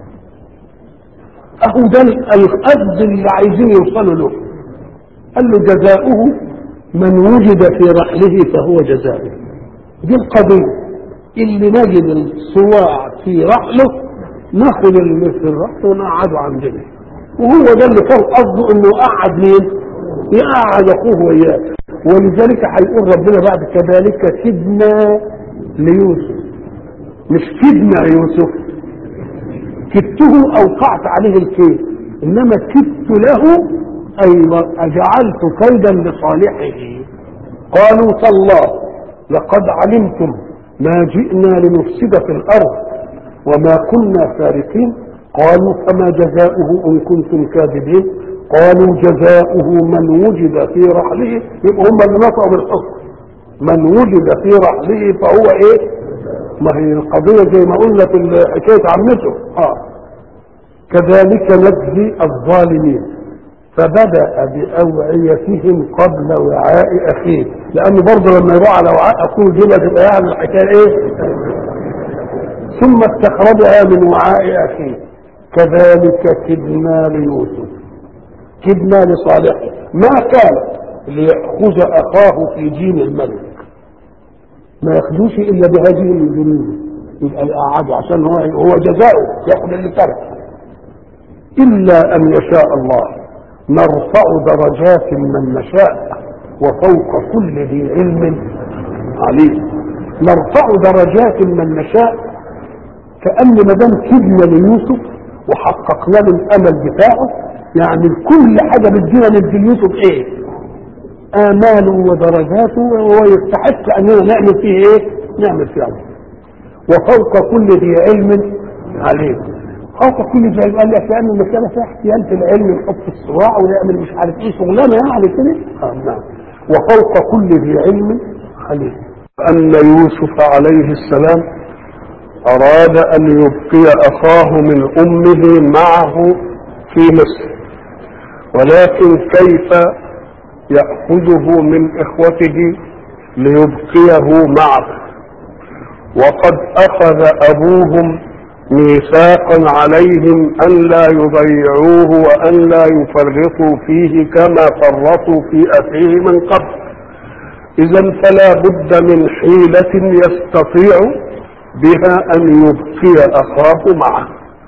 اهو ده القصد اللي عايزين يوصلوا له. قال له جزاؤه من وجد في رحله فهو جزاؤه. دي القضيه، اللي نجد الصواع في رحله ناخد اللي في الرحل ونقعده عندنا، وهو ده اللي كان قصده انه يقعد مين؟ يقعد اخوه وياه. ولذلك هيقول ربنا بعد كذلك كدنا ليوسف، مش كدنا يوسف، كدته اوقعت عليه الكيد، انما كدت له اي اجعلت كيدا لصالحه. قالوا تالله لقد علمتم ما جئنا لنفسد في الارض وما كنا سارقين. قالوا فما جزاؤه ان كنتم كاذبين. قالوا جزاؤه من وجد في رحله، يبقى هم اللي نطقوا بالحكم، من وجد في رحله فهو ايه؟ ما هي القضيه زي ما قلنا في حكايه عمته. كذلك نجزي الظالمين. فبدأ بأوعيتهم قبل وعاء أخيه، لأنه برضه لما يروح على وعاء أخوه دي تبقى يعني الحكاية إيه؟ ثم استخرجها من وعاء أخيه. كذلك كدنا ليوسف، كدنا لصالحه، ما كان ليأخذ أخاه في دين الملك، ما يأخذوش إلا بهذه الجنود، يبقى يقعدوا عشان هو جزاؤه يأخذ اللي ترك. إلا أن يشاء الله نرفع درجات من نشاء وفوق كل ذي علم عليم. نرفع درجات من نشاء، كأن ما دام كدنا ليوسف وحققنا له الأمل بتاعه، يعني كل حاجة بدينا ندي يوسف ايه؟ آماله ودرجاته، وهو يستحق أننا نعمل فيه ايه؟ نعمل فيه عليه. وفوق كل ذي علم عليم. فوق كل ذي علم، قال لك لأن المسألة فيها احتيال في العلم، يحط الصراع ويعمل مش عارف ايه شغلانة يعني كده. نعم. وفوق كل ذي علم عليم. أن يوسف عليه السلام أراد أن يبقي أخاه من أمه معه في مصر، ولكن كيف يأخذه من إخوته ليبقيه معه؟ وقد أخذ أبوهم ميثاقا عليهم أن لا يضيعوه وأن لا يفرطوا فيه كما فرطوا في أخيه من قبل. إذن فلا بد من حيلة يستطيع بها أن يبقي أخاه معه.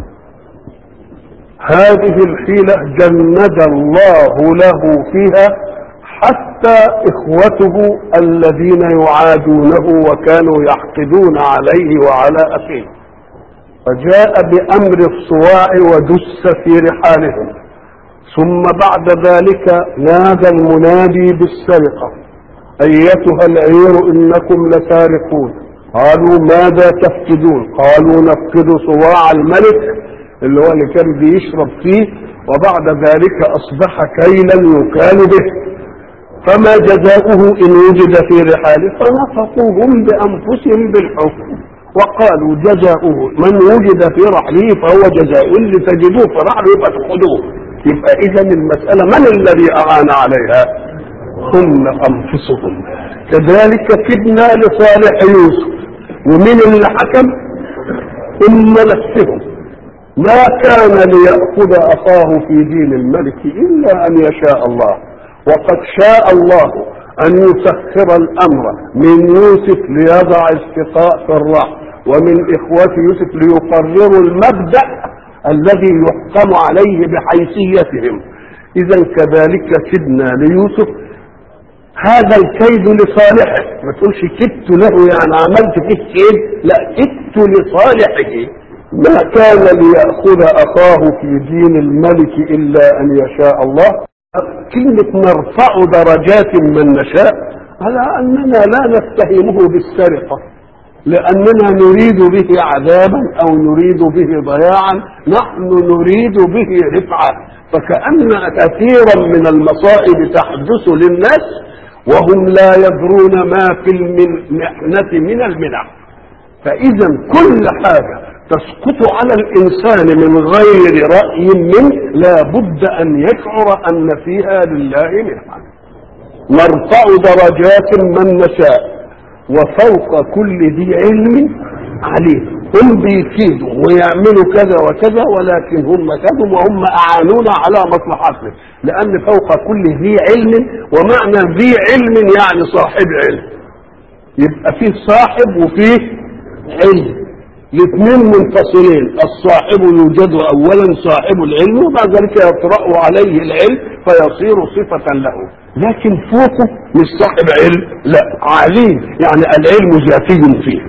هذه الحيلة جند الله له فيها حتى إخوته الذين يعادونه وكانوا يحقدون عليه وعلى أخيه، فجاء بأمر الصواع ودس في رحالهم. ثم بعد ذلك نادى المنادي بالسرقة: أيتها العير إنكم لسارقون. قالوا ماذا تفقدون؟ قالوا نفقد صواع الملك اللي هو اللي كان بيشرب فيه، وبعد ذلك أصبح كيلا يكال به، فما جزاؤه إن وجد في رحاله؟ فنفقوهم بأنفسهم بالحكم وقالوا جزاؤه من وجد في رحله فهو جزاء، اللي تجدوه في رحله يبقى تأخذوه. يبقى إذن المسألة من الذي أعان عليها؟ هم أنفسهم. كذلك كدنا لصالح يوسف، ومن اللي حكم؟ هم نفسهم. ما كان ليأخذ أخاه في دين الملك إلا أن يشاء الله، وقد شاء الله أن يسخر الأمر من يوسف ليضع السقاء في الرحم، ومن إخوة يوسف ليقرروا المبدأ الذي يحكم عليه بحيثيتهم. إذا كذلك كدنا ليوسف، هذا الكيد لصالحه، ما تقولش كدت له يعني عملت فيه كيد، لا، كدت لصالحه. ما كان ليأخذ أخاه في دين الملك إلا أن يشاء الله. كلمة نرفع درجات من نشاء على أننا لا نتهمه بالسرقة لأننا نريد به عذابا أو نريد به ضياعا، نحن نريد به رفعة. فكأن كثيرا من المصائب تحدث للناس وهم لا يدرون ما في المحنة من المنع. فإذا كل حاجة تسقط على الإنسان من غير رأي منه لا بد أن يشعر أن فيها لله منحة. نرفع درجات من نشاء وفوق كل ذي علم عليم. هم بيكيدوا ويعملوا كذا وكذا، ولكن هم كذوا وهم أعانونا على مصلحتنا، لأن فوق كل ذي علم، ومعنى ذي علم يعني صاحب علم، يبقى فيه صاحب وفيه علم. الاثنين منفصلين، الصاحب يوجد اولا صاحب العلم وبعد ذلك يطرأ عليه العلم فيصير صفة له، لكن فوقه مش صاحب علم، لا عليم، يعني العلم ذاتي فيه.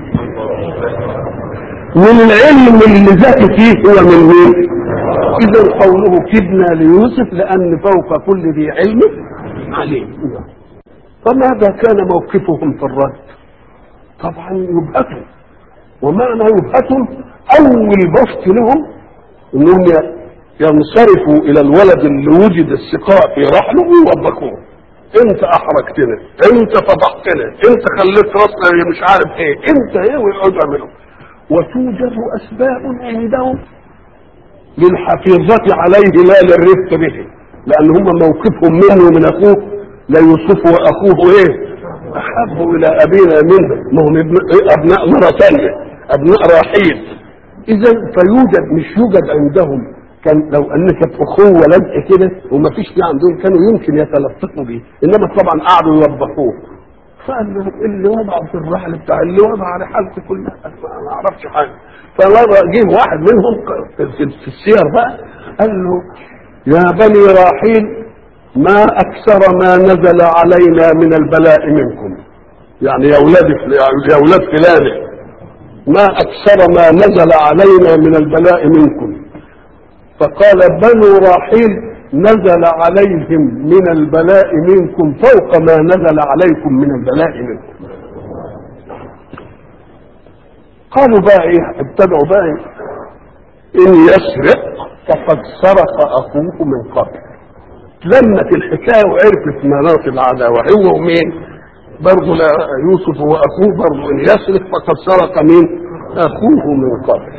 من العلم اللي ذاتي فيه هو من مين؟ اذا قوله كدنا ليوسف لان فوق كل ذي علم عليم. فماذا كان موقفهم في الرد؟ طبعا يبهتهم، ومعنى يبهتهم اول بسط لهم انهم ينصرفوا الى الولد اللي وجد السقاء في رحله ويوبخوه، انت احرجتنا، انت فضحتنا، انت خليت راسنا مش عارف ايه، انت ايه، ويقعدوا يعملوا. وتوجد اسباب عندهم للحفيظة عليه لا للرفق به، لان هم موقفهم منه ومن اخوه لا يوسف واخوه ايه احب الى ابينا منه، ما هم ابناء مرة ثانية، ابناء راحيل. اذا فيوجد، مش يوجد عندهم، كان لو ان كانت اخوه لزق كده وما فيش فيه عندهم كانوا يمكن يتلطفوا به، انما طبعا قعدوا يوبخوه. فقال له اللي وضع في الرحل بتاع اللي وضع على حالته كلها ما اعرفش حاجه. فجه واحد منهم في السير بقى قال له يا بني راحيل ما اكثر ما نزل علينا من البلاء منكم، يعني يا اولاد فلان ما اكثر ما نزل علينا من البلاء منكم. فقال بنو راحيل نزل عليهم من البلاء منكم فوق ما نزل عليكم من البلاء منكم. قالوا بقى ايه، ابتدعوا بقى إيه؟ ان يسرق فقد سرق اخوه من قبل. لمت الحكايه وعرفت مناط العداوه هو ومين، برضه يوسف واخوه، برضه ان يسرق فقد سرق مين، اخوه من قبل.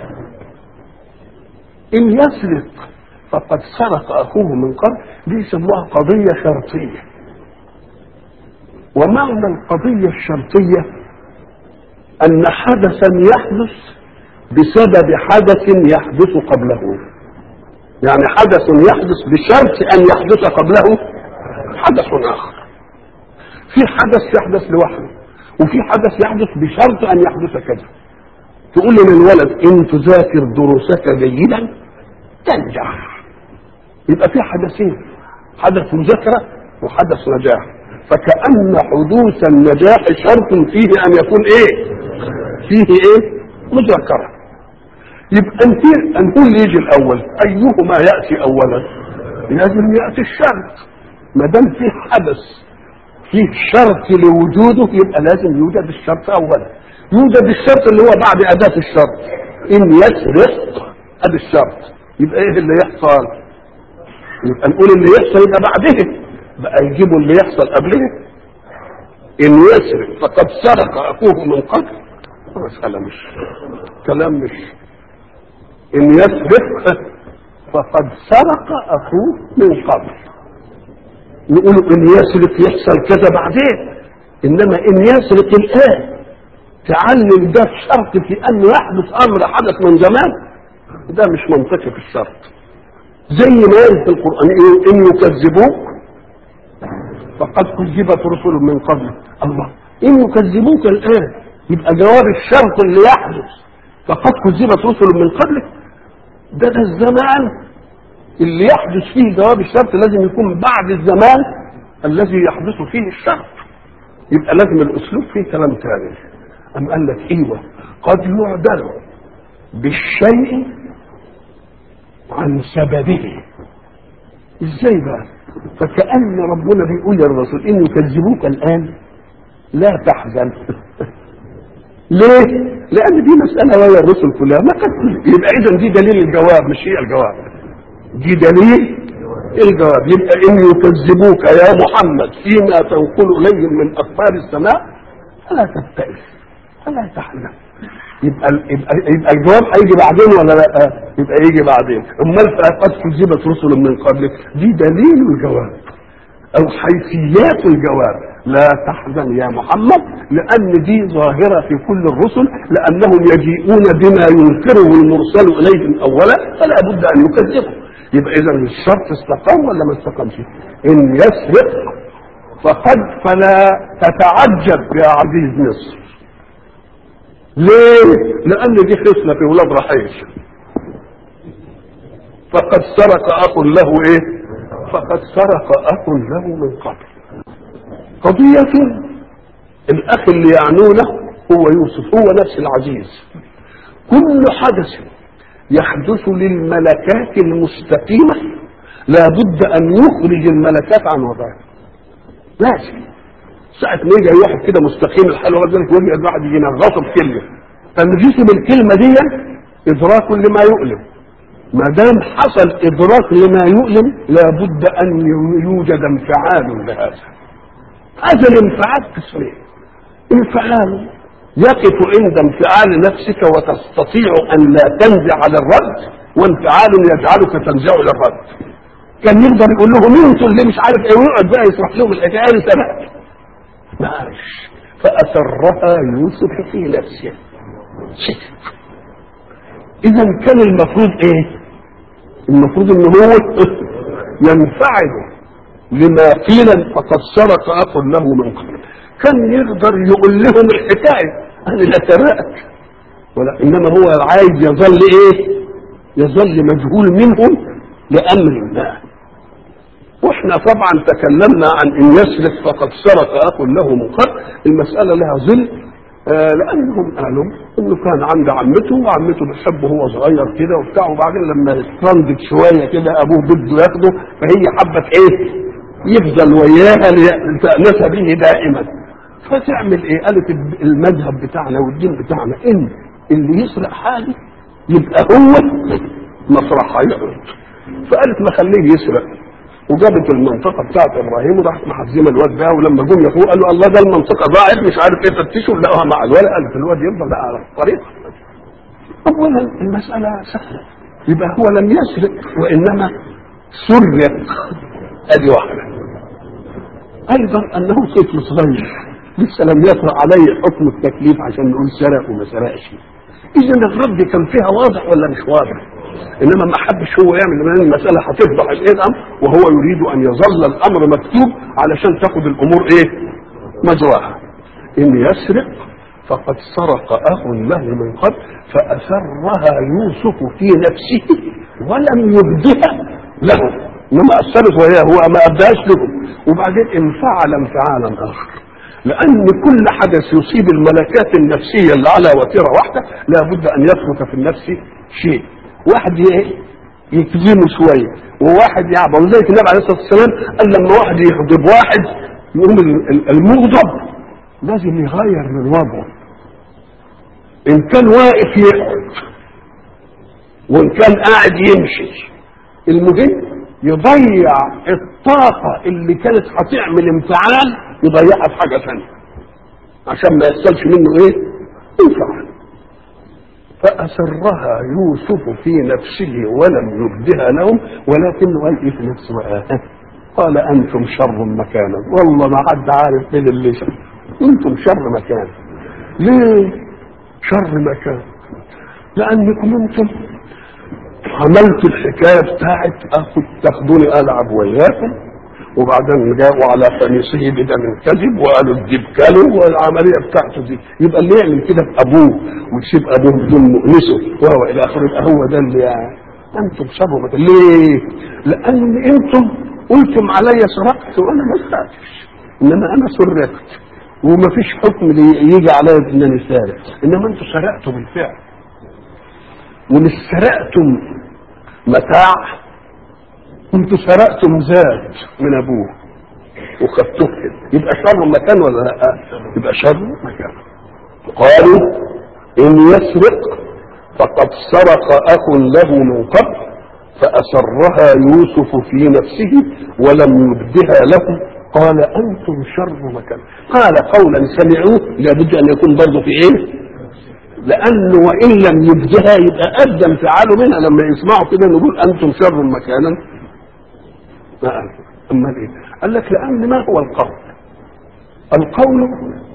ان يسرق فقد سرق اخوه من قبل دي يسموها قضيه شرطيه. ومعنى القضيه الشرطيه ان حدثا يحدث بسبب حدث يحدث قبله، يعني حدث يحدث بشرط ان يحدث قبله حدث اخر. في حدث يحدث لوحده وفي حدث يحدث بشرط ان يحدث كذا. تقول للولد ان تذاكر دروسك جيدا تنجح، يبقى في حدثين، حدث مذاكره وحدث نجاح. فكأن حدوث النجاح شرط فيه ان يكون ايه، فيه ايه، مذاكره. يبقى نقول اللي يجي الاول ايهما ياتي اولا؟ لازم ياتي الشرط. ما دام فيه حدث فيه شرط لوجوده يبقى لازم يوجد الشرط اولا. يوجد الشرط اللي هو بعد اداه الشرط، ان يسرق ادي الشرط. يبقى ايه اللي يحصل؟ يبقى نقول اللي يحصل يبقى بعده، بقى يجيبوا اللي يحصل قبله. ان يسرق فقد سرق اخوه من قبل، مسألة مش كلام، مش ان يسرق فقد سرق اخوه من قبل. نقول ان يسرق يحصل كذا بعدين، انما ان يسرق الان تعلم ده الشرط في ان يحدث امر حدث من زمان، ده مش منطقي في الشرط. زي ما قال في القرآن ان يكذبوك فقد كذبت رسل من قبل. الله، ان يكذبوك الان يبقى جواب الشرط اللي يحدث فقد كذبت رسل من قبلك، ده الزمان اللي يحدث فيه جواب الشرط لازم يكون بعد الزمان الذي يحدث فيه الشرط. يبقى لازم الاسلوب فيه كلام ثاني. ام قال لك ايوه قد يعدل بالشيء عن سببه. ازاي بقى؟ فكأن ربنا بيقول للرسول ان يكذبوك الان لا تحزن. ليه؟ لان دي مسألة ويا الرسل كلها ما قد، يبقى اذا دي دليل الجواب مش هي الجواب، دي دليل الجواب. يبقى ان يكذبوك يا محمد فيما تنقل اليهم من اخبار السماء فلا تبتئس فلا تحزن. يبقى الجواب هيجي بعدين ولا لا؟ يبقى يجي بعدين. امال قد كذبت رسل من قبلك دي دليل الجواب او حيثيات الجواب. لا تحزن يا محمد، لان دي ظاهره في كل الرسل، لانهم يجيئون بما ينكره المرسل اليهم اولا فلا بد ان يكذبوا. يبقى اذا الشرط استقام ولا ما استقامش؟ ان يسرق فقد فلا تتعجب يا عزيز مصر، ليه؟ لان دي خصله في ولاد رحيل. فقد سرق اخ له ايه؟ فقد سرق اخ له من قبل. قضيه الاخ اللي يعنونه هو يوسف، هو نفس العزيز. كل حدث يحدث للملكات المستقيمه لا بد ان يخرج الملكات عن وضعها. لازم ساعة ما يجي واحد كده مستقيم الحال وذلك وجه الواحد يجي ينغصه بكلمه، فنجيسه بالكلمه دي ادراك لما يؤلم. ما دام حصل ادراك لما يؤلم لابد ان يوجد انفعال لهذا. هذا الانفعال قسمين: انفعال يقف عند انفعال نفسك وتستطيع ان لا تنزع على الرد، وانفعال يجعلك تنزع للرد. كان يقدر يقول لهم انتوا اللي مش عارف ايه ويقعد بقى يشرح لهم الحكايه سنه ماشي. فاسرها يوسف في نفسه. اذا كان المفروض ايه؟ المفروض ان هو ينفعل لما قيل فقد سرق اخ له من قبل. كان يقدر يقول لهم الحكايه انا لا سرقت، ولا انما هو عايز يظل ايه؟ يظل مجهول منهم لامر الله. واحنا طبعا تكلمنا عن ان يسرق فقد سرق اخ له من قبل. المساله لها ظل لانهم قالوا انه كان عند عمته وعمته بتحبه هو صغير كده وبتاع، وبعدين لما استنضج شويه كده ابوه بده ياخده فهي حبت ايه؟ يفضل وياها لتأنس به دائما. فتعمل ايه؟ قالت المذهب بتاعنا والدين بتاعنا ان اللي يسرق حاجه يبقى هو مصرحها يقعد. فقالت ما خليه يسرق، وجابت المنطقه بتاعت ابراهيم وراحت محزمه الواد ده، ولما جم ياخوه قالوا الله ده المنطقه ضاعت مش عارف ايه، فتشوا لقوها مع الولد. قالت الواد يفضل بقى على الطريق. اولا المساله سهله، يبقى هو لم يسرق وانما سرق. ادي واحده. ايضا انه طفل صغير لسه لم يطرأ عليه حكم التكليف عشان نقول سرق وما سرقش. اذا الرد كان فيها واضح ولا مش واضح؟ انما ما حبش هو يعمل لان المساله هتفضح الامر، وهو يريد ان يظل الامر مكتوب علشان تاخد الامور ايه؟ مجراها. ان يسرق فقد سرق اخ له من قبل فاسرها يوسف في نفسه ولم يبدها له. انما اثرت وهي هو ما ابداش لهم. وبعدين انفعل انفعالا اخر، لان كل حدث يصيب الملكات النفسيه اللي على وتيره واحده لابد ان يترك في النفس شيء. واحد يكذبه شويه وواحد يعبر. ولذلك النبي عليه الصلاه والسلام قال لما واحد يغضب واحد يقوم المغضب لازم يغير من وضعه. ان كان واقف يقعد وان كان قاعد يمشي، المهم يضيع الطاقه اللي كانت هتعمل انفعال يضيعها في حاجه ثانيه عشان ما يحصلش منه ايه؟ انفعال. فأسرها يوسف في نفسه ولم يبدها لهم، ولكنه قال ايه في نفسه؟ قال انتم شر مكانا. والله ما حد عارف مين اللي شر. انتم شر مكان. ليه شر مكان؟ لانكم انتم عملتوا الحكايه بتاعت تاخدوني العب وياكم، وبعدين جاءوا على قميصه بدم كذب وقالوا الديب كلوا، والعمليه بتاعته دي. يبقى اللي يعمل كده بابوه وتسيب ابوه بدون مؤنسه وهو الى اخره، يبقى هو ده اللي يعني انتم شر مكان. ليه؟ لان انتم قلتم علي سرقت وانا ما سرقتش، انما انا سرقت وما فيش حكم يجي عليا انني سارق، انما انتم سرقتوا بالفعل. ومش سرقتم متاع، انتوا سرقتم ذات من ابوه وخدتوه كده. يبقى شر مكان ولا لا؟ يبقى شر مكان. قالوا ان يسرق فقد سرق اخ له من قبل فاسرها يوسف في نفسه ولم يبدها له قال انتم شر مكان. قال قولا سمعوه لابد ان يكون برضه في ايه؟ لانه وان لم يبدها يبقى ادى انفعاله منها لما يسمعوا كده نقول انتم شر مكانا. ما قال امال ايه؟ قال لك لان ما هو القول؟ القول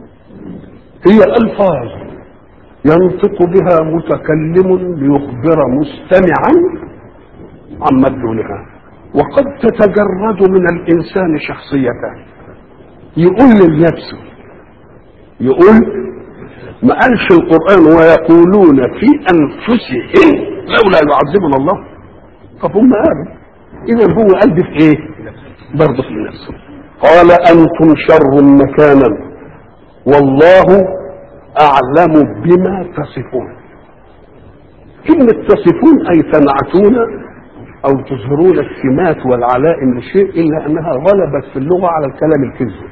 هي الفاظ ينطق بها متكلم ليخبر مستمعا عن مدلولها، وقد تتجرد من الانسان شخصيتان. يقول لنفسه، يقول ما قالش القرآن ويقولون في أنفسهم لولا يعذبنا الله. طب هم قالوا، إذا هو قال دي في إيه؟ برضه في نفسه. قال أنتم شر مكانا والله أعلم بما تصفون. كلمة تصفون أي تنعتون أو تظهرون السمات والعلائم لشيء، إلا أنها غلبت في اللغة على الكلام الكذب.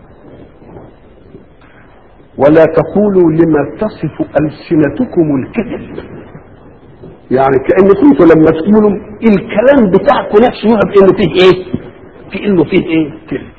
ولا تقولوا لما تصف ألسنتكم الكذب، يعني كأن كنتوا لما تقولوا الكلام بتاعكم نفسه يبقى إنه فيه إيه؟ في إنه فيه إيه؟ كذب.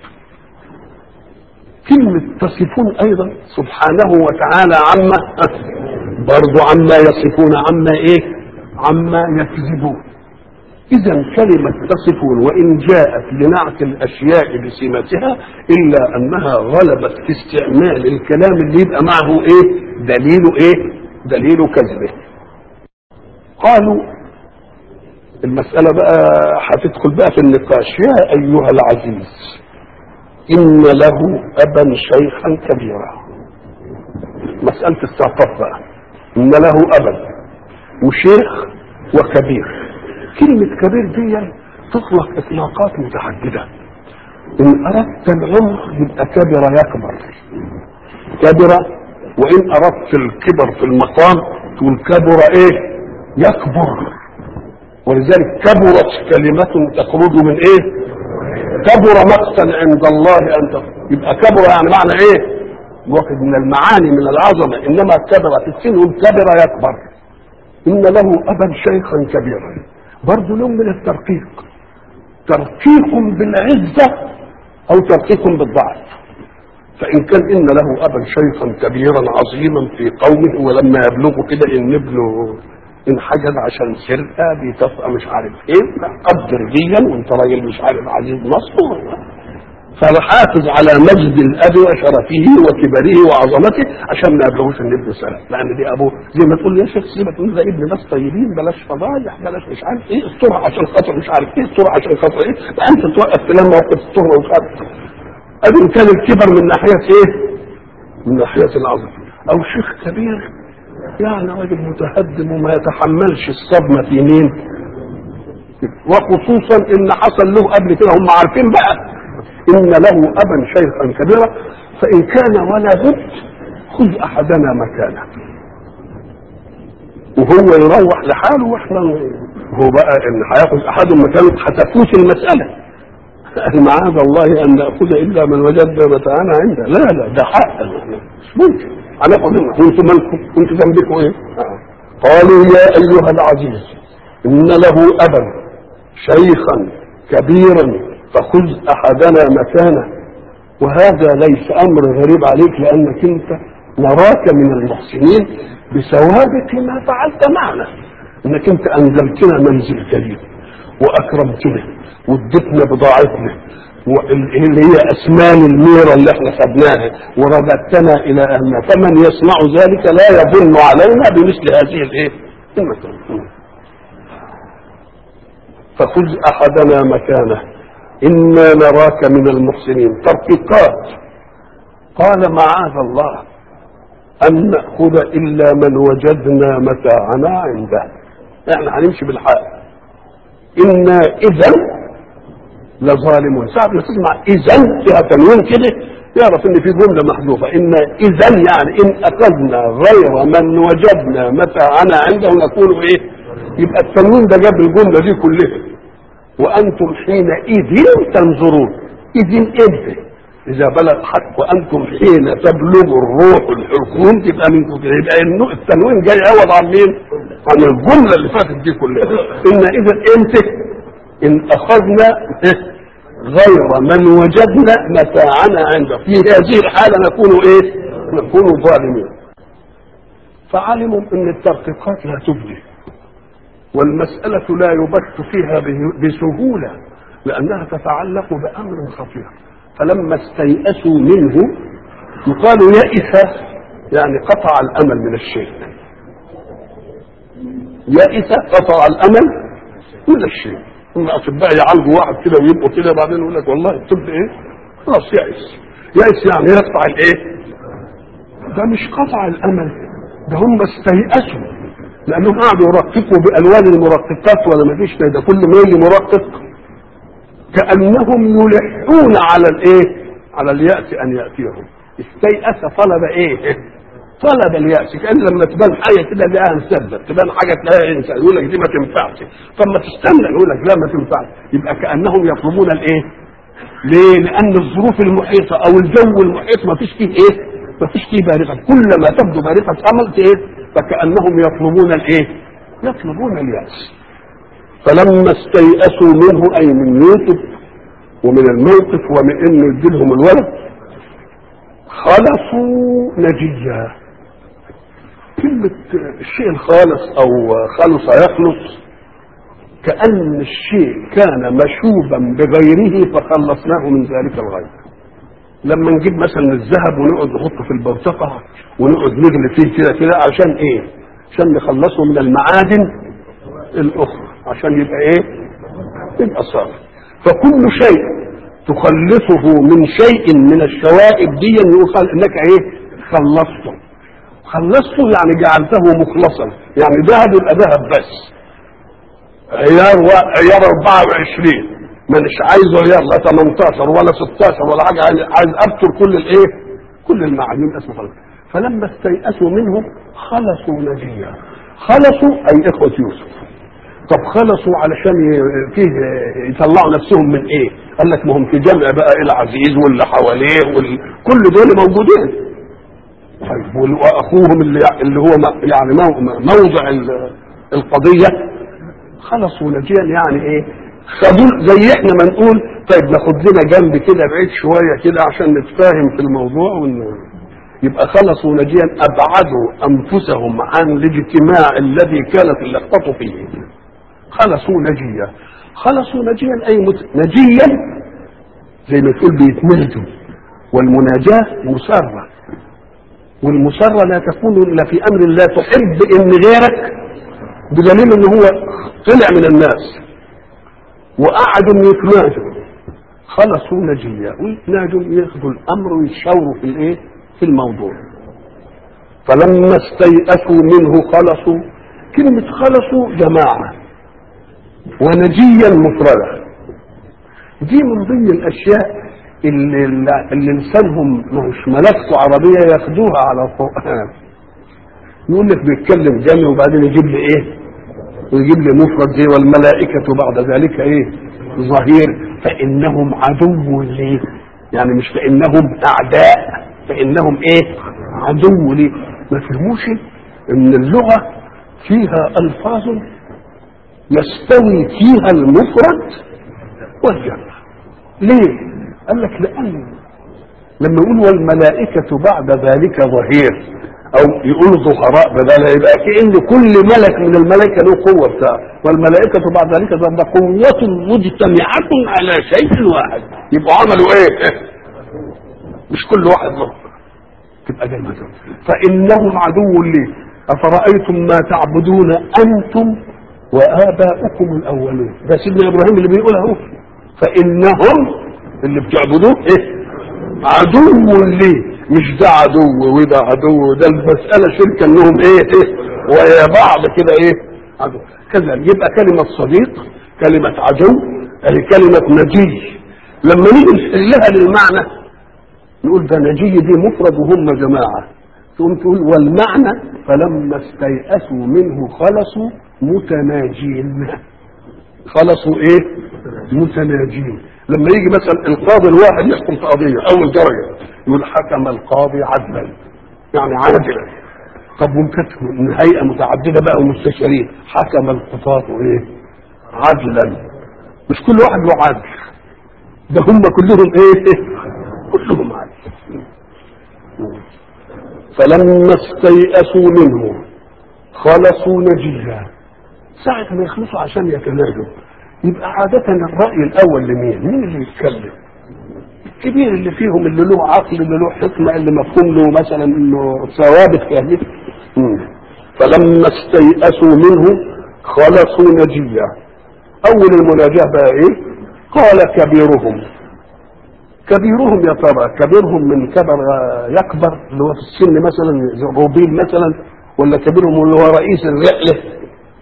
كلمة تصفون أيضا سبحانه وتعالى برضو عما يصفون، عما إيه؟ عما يكذبون. إذا كلمة تصفون وإن جاءت لنعت الأشياء بسمتها إلا أنها غلبت في استعمال الكلام اللي يبقى معه إيه؟ دليل إيه؟ دليل كذبه. قالوا المسألة بقى هتدخل بقى في النقاش. يا أيها العزيز إن له أبا شيخا كبيرا. مسألة استعطاف بقى. إن له أبا وشيخ وكبير. كلمة كبير دي تطلق إطلاقات متعددة. إن أردت العمر يبقى كبر يكبر، كبر. وإن أردت الكبر في المقام تقول كبر إيه؟ يكبر. ولذلك كبرت كلمة تخرج من إيه؟ كبر مقتا عند الله أن يبقى كبر يعني معنى إيه؟ واحد من المعاني من العظمة. إنما كبر في السن كبر يكبر. إن له أبا شيخا كبيرا، برضه نوع من الترقيق، ترقيق بالعزة أو ترقيق بالضعف. فإن كان إن له أبا شيخا كبيرا عظيما في قومه، ولما يبلغوا كده إن ابنه انحجز عشان سرقة بيتفق مش عارف إيه، قدر ديا وأنت راجل مش عارف عزيز مصر، فالحافظ على مجد الأب وشرفه وكبره وعظمته عشان ما يبلغوش ان ابنه سرق، لأن دي أبوه. زي ما تقول يا شيخ سيبك من ده ابن ناس طيبين، بلاش فضايح، بلاش مش عارف إيه، السرعة عشان خاطر مش عارف إيه، السرعة عشان خاطر إيه، فأنت توقف تلام موقف السرعة ومش عارف. أدي كان الكبر من ناحية إيه؟ من ناحية العظمة. أو شيخ كبير يعني راجل متهدم وما يتحملش الصدمة في مين، وخصوصا إن حصل له قبل كده، هم عارفين بقى إن له أبا شيخا كبيرا، فإن كان ولا بد خذ أحدنا مكانه، وهو يروح لحاله واحنا هو بقى إن هياخذ أحد مكانه هتفوت المسألة. معاذ الله أن نأخذ إلا من وجدنا متاعنا عنده. لا ده حق مش ممكن هناخذ منه. وانتم مالكم؟ انتم ذنبكم ايه؟ قالوا يا أيها العزيز إن له أبا شيخا كبيرا فخذ أحدنا مكانه. وهذا ليس أمر غريب عليك، لأنك أنت نراك من المحسنين بثوابت ما فعلت معنا، أنك أنت أنزلتنا منزل كريم وأكرمتنا وادتنا بضاعتنا اللي هي أسمان الميرة اللي احنا خدناها ورددتنا إلى أهلنا، فمن يصنع ذلك لا يظن علينا بمثل هذه الايه المثل. فخذ أحدنا مكانه إنا نراك من المحسنين. ترقيقات. قال معاذ الله أن نأخذ إلا من وجدنا متاعنا عنده. احنا هنمشي بالحق. إنا إذن لظالمون. ساعة ما تسمع إذن فيها تنوين كده يعرف إن في جملة محذوفة. إنا إذن يعني إن أخذنا غير من وجدنا متاعنا عنده نكون إيه؟ يبقى التنوين ده جاب الجملة دي كلها. وأنتم حينئذ تنظرون. إذن إمتى؟ إذا بلغ حق وأنتم حين تبلغ الروح الحكم تبقى منكم كده. يبقى التنوين جاي عوض عن مين؟ عن الجملة اللي فاتت دي كلها. إن إذن إمتى؟ إن أخذنا غير من وجدنا متاعنا عنده. في هذه الحالة نكون إيه؟ نكون ظالمين. فعلموا أن الترقيقات لا تبدي، والمسألة لا يبت فيها بسهولة، لأنها تتعلق بأمر خطير. فلما استيأسوا منه يقال يئس، يعني قطع الأمل من الشيء. يئس قطع الأمل من الشيء. ثم أطباء يعالجوا واحد كده ويبقوا كده، بعدين يقول لك والله الطب إيه؟ خلاص يئس. يئس يعني يقطع الإيه؟ ده مش قطع الامل، ده هم استيأسوا لانهم قعدوا يرققوا بالوان المرققات ولا ما فيش ده كل ما يجي مرقق كانهم يلحون على الايه؟ على اليأس ان ياتيهم. استيأس طلب ايه؟ طلب اليأس، كأن لما تبان حاجه كده تلاقيها مسدد، تبان حاجه تلاقيها انسان يقول لك دي ما تنفعش، فما تستنى يقول لك لا ما تنفعش. يبقى كأنهم يطلبون الايه؟ ليه؟ لأن الظروف المحيطة أو الجو المحيط ما فيش فيه إيه؟ ما فيش فيه بارقة، كلما تبدو بارقة أمل إيه؟ فكأنهم يطلبون الإيه؟ يطلبون اليأس. فلما استيأسوا منه أي من يوسف ومن الموقف ومن إنه يديلهم الولد خلصوا نجيا. كلمة الشيء الخالص أو خلص يخلص كأن الشيء كان مشوبا بغيره فخلصناه من ذلك الغير. لما نجيب مثلا الذهب ونقعد نحطه في البوتقة ونقعد نغلي فيه كده عشان ايه؟ عشان نخلصه من المعادن الاخرى عشان يبقى ايه؟ يبقى صافي. فكل شيء تخلصه من شيء من الشوائب دي يقال انك ايه؟ خلصته يعني جعلته مخلصا. يعني ذهب يبقى ذهب بس، عيار 24 مش عايزه عيار لا 18 ولا 16 ولا حاجه، عايز ابتر كل الايه؟ كل المعادن اسمه خلص. فلما استيأسوا منه خلصوا نجيا. خلصوا اي اخوه يوسف. طب خلصوا علشان فيه يطلعوا نفسهم من ايه؟ قال لك ما هم في جمع بقى العزيز واللي حواليه كل دول موجودين. طيب واخوهم اللي هو يعني موضع القضيه خلصوا نجيا يعني ايه؟ خدوا زي احنا ما نقول طيب ناخد لنا جنب كده بعيد شويه كده عشان نتفاهم في الموضوع يبقى خلصوا نجيا ابعدوا انفسهم عن الاجتماع الذي كانت اللقطه فيه. خلصوا نجيا. خلصوا نجيا اي نجيا زي ما تقول بيتمردوا. والمناجاه مسره، والمسره لا تكون الا في امر لا تحب ان غيرك، بدليل ان هو طلع من الناس وقعدوا يتناجوا. خلصوا نجيا ويتناجوا ياخذوا الامر ويتشاوروا في الايه؟ في الموضوع. فلما استيأسوا منه خلصوا. كلمة خلصوا جماعة ونجيا مفردة. دي من ضمن الاشياء اللي لسانهم مش ملكته عربية ياخدوها على القرآن. يقول لك بيتكلم جمع وبعدين يجيب لي ايه؟ ويجيب لي مفرد زي والملائكة بعد ذلك ايه؟ ظهير. فإنهم عدو لي، يعني مش فإنهم أعداء، فإنهم ايه؟ عدو لي. ما فهموش ان اللغة فيها ألفاظ يستوي فيها المفرد والجمع. ليه؟ قال لك لأن لما يقول والملائكة بعد ذلك ظهير او يقولوا ظهراء بدل يبقى كأن كل ملك من الملائكه له قوه بتاعه، والملائكه بعد ذلك ده قوه مجتمعه على شيء واحد. يبقوا عملوا ايه؟ مش كل واحد له تبقى جنة. فانهم عدو لي افرايتم ما تعبدون انتم واباؤكم الاولون. ده سيدنا ابراهيم اللي بيقول اهو فانهم اللي بتعبدوه ايه؟ عدو لي. مش ده عدو وده عدو، ده المسألة شركة انهم ايه ويا بعض كده ايه عدو كذا. يبقى كلمة صديق، كلمة عدو، كلمة نجي. لما نيجي نحلها للمعنى نقول ده نجي دي مفرد وهم جماعة. تقوم تقول والمعنى فلما استيأسوا منه خلصوا متناجين. خلصوا ايه؟ متناجين. لما يجي مثلا القاضي الواحد يحكم في قضية اول درجة يقول حكم القاضي عدلا، يعني عادلا. طب ممكن من هيئة متعددة بقى ومستشارين حكم القضاة ايه؟ عدلا. مش كل واحد له عدل، ده هم كلهم ايه؟ كلهم عدل. فلما استيأسوا منه خلصوا نجيا. ساعة ما يخلصوا عشان يتناجوا يبقى عادة الرأي الأول لمين؟ مين اللي يتكلم؟ الكبير اللي فيهم اللي له عقل اللي له حكمة اللي مفهوم له مثلا انه ثوابت فهمت. فلما استيأسوا منه خلصوا نجيا. أول المناجاة بقى إيه؟ قال كبيرهم. كبيرهم يا ترى كبيرهم من كبر يكبر اللي هو في السن مثلا روبيل مثلا، ولا كبيرهم اللي هو رئيس الرحله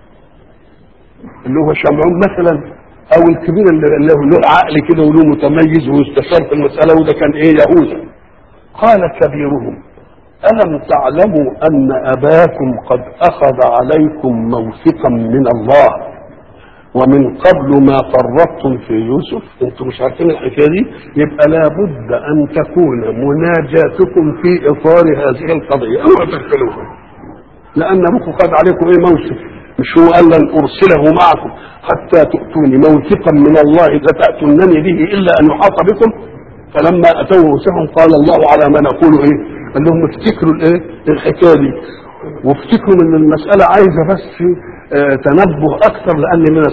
اللي هو شمعون مثلا، او الكبير اللي له عقل كده وله متميز ويستشار في المساله، وده كان ايه؟ يهوذا. قال كبيرهم الم تعلموا ان اباكم قد اخذ عليكم موثقا من الله ومن قبل ما فرطتم في يوسف؟ انتم مش عارفين الحكايه دي؟ يبقى لابد ان تكون مناجاتكم في اطار هذه القضيه، اوعوا تغفلوها، لان ابوكم خد عليكم ايه؟ موثق. مش هو قال لن ارسله معكم حتى تؤتوني موثقا من الله لتاتونني به الا ان يحاط بكم؟ فلما اتوا موثقا قال الله على ما نقول ايه؟ قال لهم افتكروا الايه؟ الحكايه دي، وافتكروا ان المساله عايزه بس تنبه اكثر، لان لنا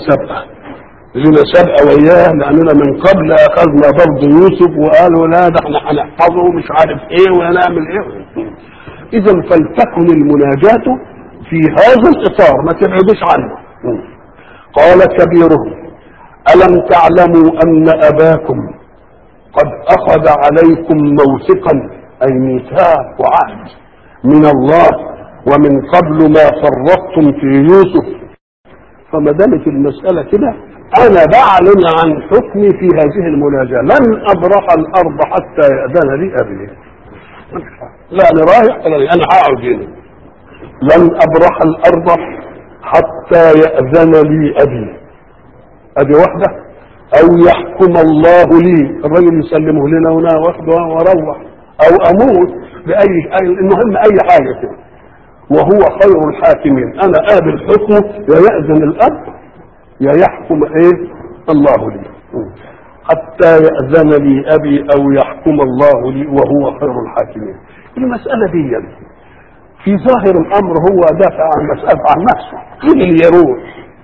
سابقه وياه، لاننا من قبل اخذنا برضه يوسف وقالوا لا ده احنا هنحفظه مش عارف ايه ونعمل ايه. اذا فلتكن المناجاه في هذا الاطار، ما تبعدوش عنه. قال كبيرهم الم تعلموا ان اباكم قد اخذ عليكم موثقا، اي ميثاق وعهد من الله ومن قبل ما فرطتم في يوسف؟ فما دامت المساله كده انا بعلن عن حكمي في هذه المناجاه، لن ابرح الارض حتى ياذن لي ابي. لا انا رايح ولا انا هقعد هنا، لن ابرح الارض حتى ياذن لي ابي، ادي واحده، او يحكم الله لي، الرجل يسلمه لنا وانا واخده واروح، او اموت باي المهم اي حاجه كده، وهو خير الحاكمين. انا قابل حكمه، يا ياذن الاب يا يحكم ايه؟ الله لي، حتى ياذن لي ابي او يحكم الله لي وهو خير الحاكمين. المساله دي في ظاهر الامر هو دافع عن مساله عن نفسه، مين اللي يروح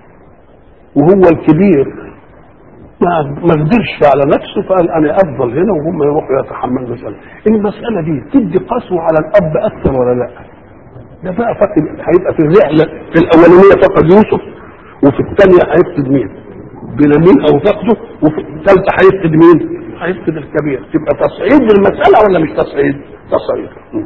وهو الكبير ما قدرش على نفسه فقال انا افضل هنا وهم يروحوا يتحملوا المساله. المساله دي تدي قسوه على الاب اكثر ولا لا؟ ده بقى فقد، هيبقى في الرحله في الاولانيه فقد يوسف، وفي الثانيه هيفقد مين؟ بنيامين او فقده، وفي الثالثه هيفقد مين؟ هيفقد الكبير. تبقى تصعيد للمساله ولا مش تصعيد؟ تصعيد.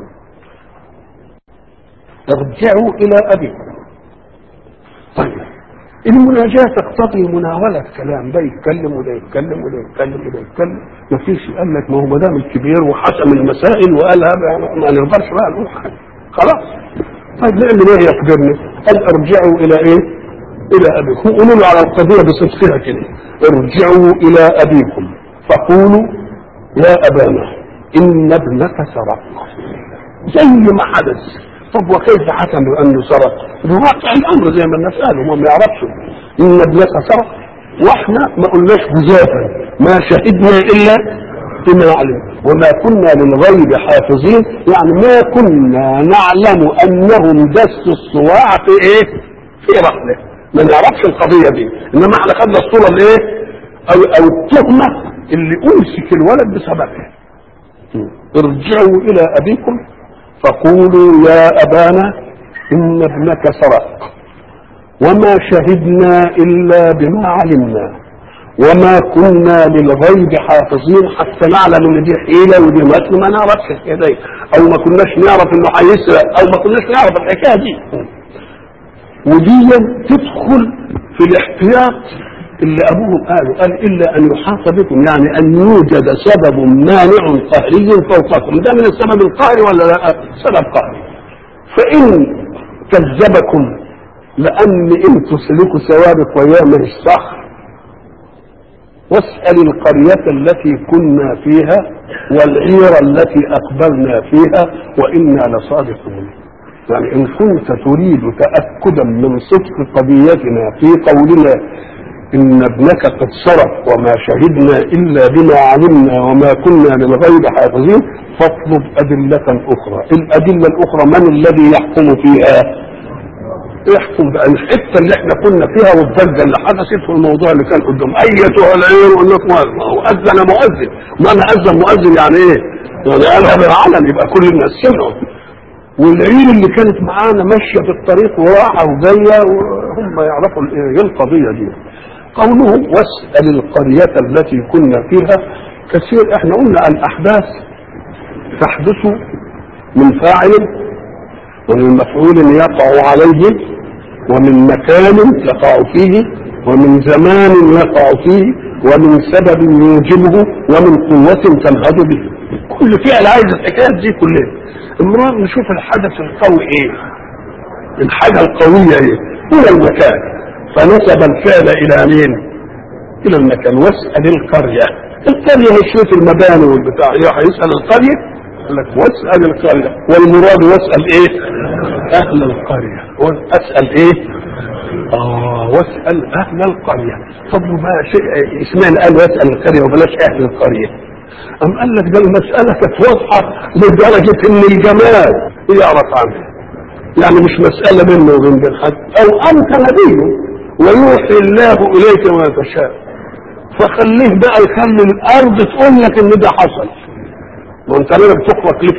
ارجعوا الى ابيكم. طيب المناجاة تقتضي مناولة كلام، ده يتكلم وده يتكلم وده يتكلم وده يتكلم، مفيش قال لك ما هو ما دام الكبير وحسم المسائل وقالها ما نقدرش بقى نقول حاجة خلاص. طيب نعمل ايه يا كبيرنا؟ قال ارجعوا الى ايه؟ الى ابيكم. قولوا له على القضية بصدقها كده، ارجعوا الى ابيكم فقولوا يا ابانا ان ابنك سرق، زي ما حدث. طب وكيف حكموا انه سرق؟ بواقع الامر زي ما الناس قالوا، هم ما يعرفش ان ابنك سرق، واحنا ما قلناش جزافا، ما شهدنا الا بما علم وما كنا للغيب حافظين، يعني ما كنا نعلم انهم دسوا الصواع في ايه؟ في رحله، ما نعرفش القضيه دي، انما احنا خدنا الصوره الايه؟ او التهمه اللي امسك الولد بسببها. ارجعوا الى ابيكم فقولوا يا أبانا إن ابنك سرق وما شهدنا إلا بما علمنا وما كنا للغيب حافظين، حتى نعلم ان دي حيلة ودي مكر ما نعرفش الحكاية دي، أو ما كناش نعرف إنه هيسرق، أو ما كناش نعرف الحكاية دي. ودي تدخل في الاحتياط اللي أبوهم قال إلا أن يحاط بكم، يعني أن يوجد سبب مانع قهري فوقكم. ده من السبب القهري ولا لا؟ سبب قهري. فإن كذبكم لأن انتوا سلكوا سوابق وياه مش صح، واسأل القرية التي كنا فيها والعير التي أقبلنا فيها وإنا لصادقون. يعني إن كنت تريد تأكدا من صدق قضيتنا في قولنا إن ابنك قد سرق وما شهدنا إلا بما علمنا وما كنا للغيب حافظين، فاطلب أدلة أخرى. الأدلة الأخرى من الذي يحكم فيها؟ يحكم بقى الحتة اللي احنا كنا فيها والضجة اللي حدثت في الموضوع اللي كان قدام. أيتها العير وقال لك أذن مؤذن، ما أنا أذن مؤذن يعني إيه؟ يعني قالها بالعلن يبقى كل الناس سمعوا. والعير اللي كانت معانا ماشية في الطريق وراحة وجاية وهم يعرفوا إيه القضية دي. قوله واسأل القرية التي كنا فيها كثير. احنا قلنا الاحداث تحدث من فاعل ومن مفعول يقع عليه ومن مكان يقع فيه ومن زمان يقع فيه ومن سبب يوجبه ومن قوة تنهض به. كل فعل عايز الحكايات دي كلها. المرة نشوف الحدث القوي ايه، الحاجة القوية ايه، هو المكان. فنسب الفعل الى مين؟ الى المكان. واسأل القرية. القرية هي شوية المباني والبتاع. هيسأل القرية قال لك واسأل القرية، والمراد واسأل ايه؟ اهل القرية. واسأل ايه؟ واسأل اهل القرية. طب ما شيء اسمعنا قال واسأل القرية وبلاش اهل القرية. ام قال لك ده المسألة كانت واضحة لدرجة ان الجمال يعرف عنها، يعني مش مسألة منه وبين حد. او انت نبي ويوحي الله اليك ما تشاء، فخليه بقى يخلي الارض تقول لك ان ده حصل، وانت ليه بتخلق لك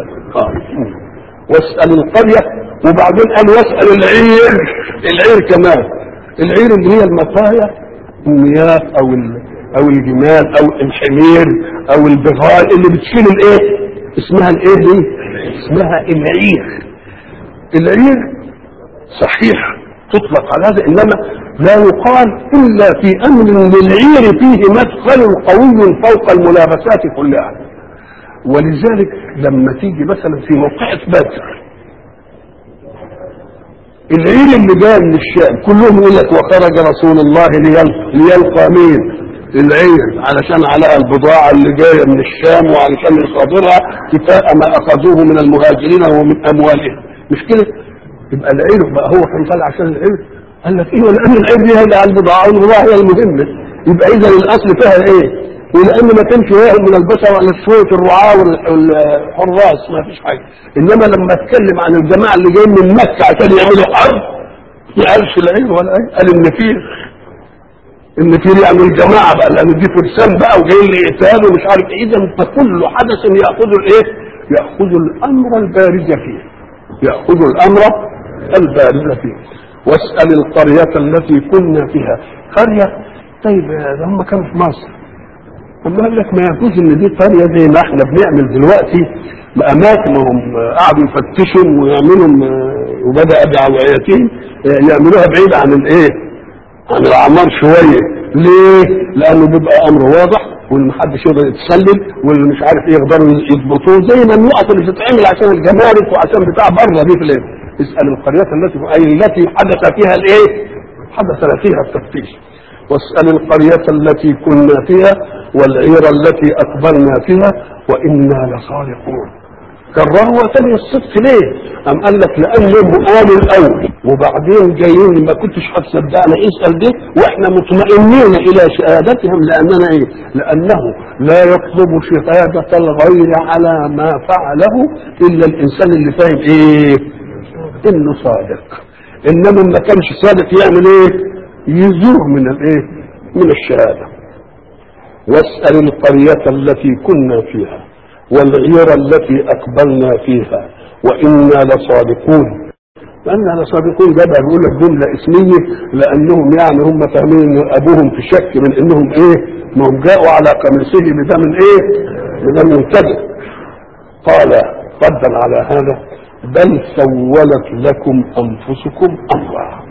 واسأل القرية. وبعدين قال واسأل العير. العير كمان، العير اللي هي المطايا، المياه او الجمال او الحمير او البغال اللي بتشيل الايه، اسمها الايه دي؟ اسمها العير. العير صحيح تطلق على هذا، انما لا يقال الا في امر للعير فيه مدخل قوي فوق الملابسات كلها. ولذلك لما تيجي مثلا في موقعة بدر، العير اللي جاء من الشام كلهم يقول لك وخرج رسول الله ليلقى مين؟ العير، علشان على البضاعة اللي جاية من الشام وعلشان يصادرها كفاء ما اخذوه من المهاجرين ومن اموالهم. مش كده؟ يبقى العير بقى هو كان طالع عشان العير. قال لك ايه؟ لان العير دي هي البضاعة والبضاعة هي المهمة. يبقى اذا الاصل فيها ايه؟ ولأن ما كانش واحد من البشر على شوية الرعاة والحراس ما فيش حاجة. إنما لما اتكلم عن الجماعة اللي جايين من مكة عشان يعملوا حرب ما قالش العين ولا ايه، قال النفير. النفير يعني الجماعة بقى، لأن دي فرسان بقى وجايين لقتال ومش عارف ايه. إذا فكل حدث يأخذ الايه؟ يأخذ الأمر البارز فيه. يأخذ الأمر البارز فيه. واسأل القرية التي كنا فيها. قرية طيب هم كانوا في مصر. أما قال لك ما يجوز ان دي قرية زي ما احنا بنعمل دلوقتي اماكن هم قعدوا يفتشوا ويعملوا وبدأ بعوائيتهم يعملوها بعيد عن الايه؟ عن الاعمار شوية. ليه؟ لانه بيبقى امر واضح واللي محدش يقدر يتسلل واللي مش عارف ايه يقدروا يضبطوه، زي ما النقط اللي بتتعمل عشان الجمارك وعشان بتاع بره دي في الايه؟ اسأل القريات التي حدث فيها الايه؟ حدث فيها التفتيش. واسأل القرية التي كنا فيها والعير التي أقبلنا فيها وإنا لصادقون. كرروا تاني الصدق ليه؟ أم قال لك لأنهم قالوا الأول وبعدين جايين ما كنتش هتصدقنا اسأل دي وإحنا مطمئنين إلى شهادتهم. لأننا إيه؟ لأنه لا يطلب شهادة الغير على ما فعله إلا الإنسان اللي فاهم إيه؟ إنه صادق. إنما ما كانش صادق يعمل إيه؟ يزور من الايه؟ من الشهاده. واسأل القرية التي كنا فيها والعير التي اقبلنا فيها وإنا لصادقون. وإنا لصادقون ده بقول لك جملة اسمية لأنهم يعني هم فاهمين ان ابوهم في شك من انهم ايه؟ ما هم جاءوا على قميصه بدم ايه؟ بدم كذب. قال ردا على هذا بل سولت لكم انفسكم امرا.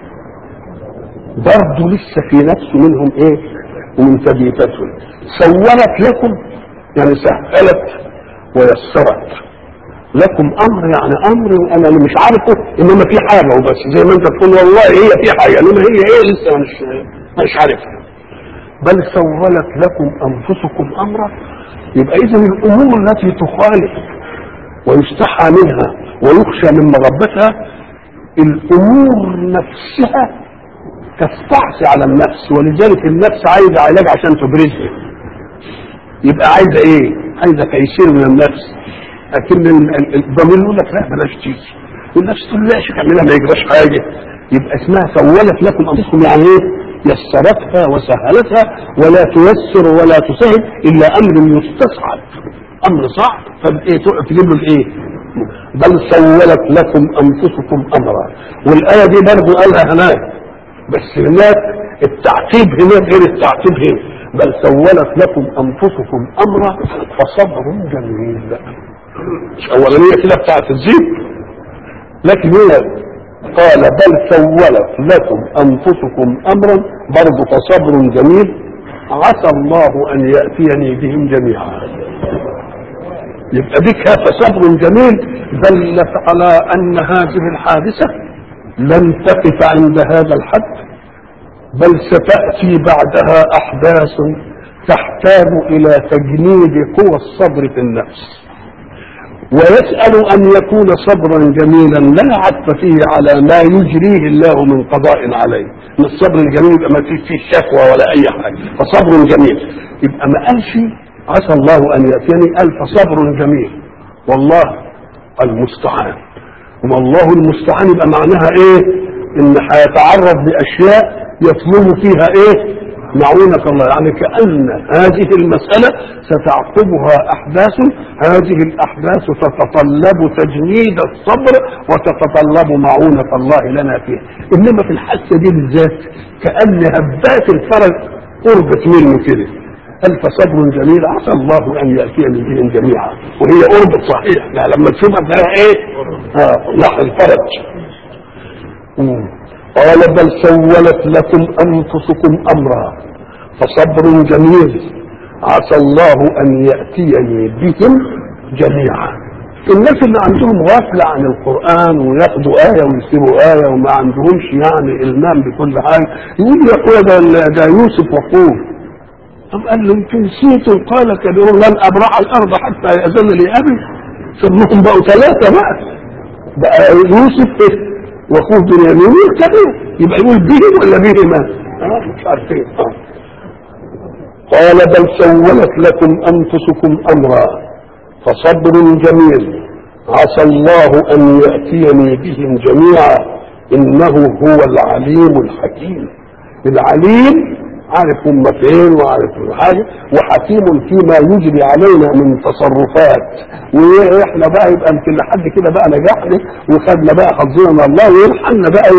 برضه لسه في نفس منهم ايه؟ ومن تبيتاتهم. سولت لكم يعني سهلت ويسرت لكم امر، يعني امر انا مش عارفه انما في حاجه وبس، زي ما انت تقول والله هي في حاجه انما هي ايه لسه مش عارفها. بل سولت لكم انفسكم امرا. يبقى اذا الامور التي تخالف ويستحى منها ويخشى من مغبتها الامور نفسها تستعصي على النفس، ولذلك النفس عايزه علاج عشان تبرزها. يبقى عايزه ايه؟ عايزه تيسير من النفس. لكن الضمير يقول لك لا بلاش تيجي، والنفس تقول لا اعملها ما يجراش حاجه. يبقى اسمها سولت لكم انفسكم، يعني ايه؟ يسرتها وسهلتها، ولا تيسر ولا تسهل الا امر يستصعب، امر صعب فايه تجيب له الايه؟ بل سولت لكم انفسكم امرا. والايه دي برضه قالها هناك، بس هناك التعقيب هناك غير التعقيب هنا. بل سولت لكم انفسكم امرا فصبر جميل. مش اولانيه كده بتاعت الزيت، لكن هي قال بل سولت لكم انفسكم امرا برضه فصبر جميل عسى الله ان ياتيني بهم جميعا. يبقى بك فصبر جميل دلت على ان هذه الحادثه لن تقف عند هذا الحد، بل ستاتي بعدها احداث تحتاج الى تجنيد قوى الصبر في النفس. ويسأل أن يكون صبرا جميلا لا عطف فيه على ما يجريه الله من قضاء عليه. من الصبر الجميل يبقى ما فيه شكوى ولا أي حاجة، فصبر جميل. يبقى ما قالش عسى الله أن يأتيني، قال فصبر جميل والله المستعان. والله المستعان يبقى معناها إيه؟ إن هيتعرض لأشياء يطلب فيها إيه؟ معونة الله. يعني كأن هذه المسألة ستعقبها أحداث، هذه الأحداث تتطلب تجنيد الصبر وتتطلب معونة الله لنا فيها. إنما في الحادثة دي بالذات كأن هبات الفرج قربت منه كده، قال فصبر جميل عسى الله أن يأتيني بهم جميعا، وهي قربت صحيح. يعني لما تشوفها تلاقيها إيه؟ لحظة الفرج. قال بل سولت لكم أنفسكم أمرا فصبر جميل عسى الله أن يأتيني بهم جميعا. الناس اللي عندهم غفلة عن القرآن وياخدوا آية ويسيبوا آية وما عندهمش يعني إلمام بكل حاجة، يقول يا أخويا ده يوسف وقوم. طب قال له انتم نسيتوا قال كبيرهم لن أبرح الأرض حتى يأذن لي أبي. سموهم بقوا ثلاثة بقى يوسف واخوه بنيامين الكبير، يبقى يقول بهم ولا بهما؟ مش عارفين. قال بل سولت لكم انفسكم امرا فصبر جميل عسى الله ان ياتيني بهم جميعا انه هو العليم الحكيم. العليم عارف هم فين وعارف حاجه، وحكيم فيما يجري علينا من تصرفات. واحنا بقى يبقى يمكن لحد كده بقى نجحنا وخدنا بقى حظنا من الله ويرحمنا بقى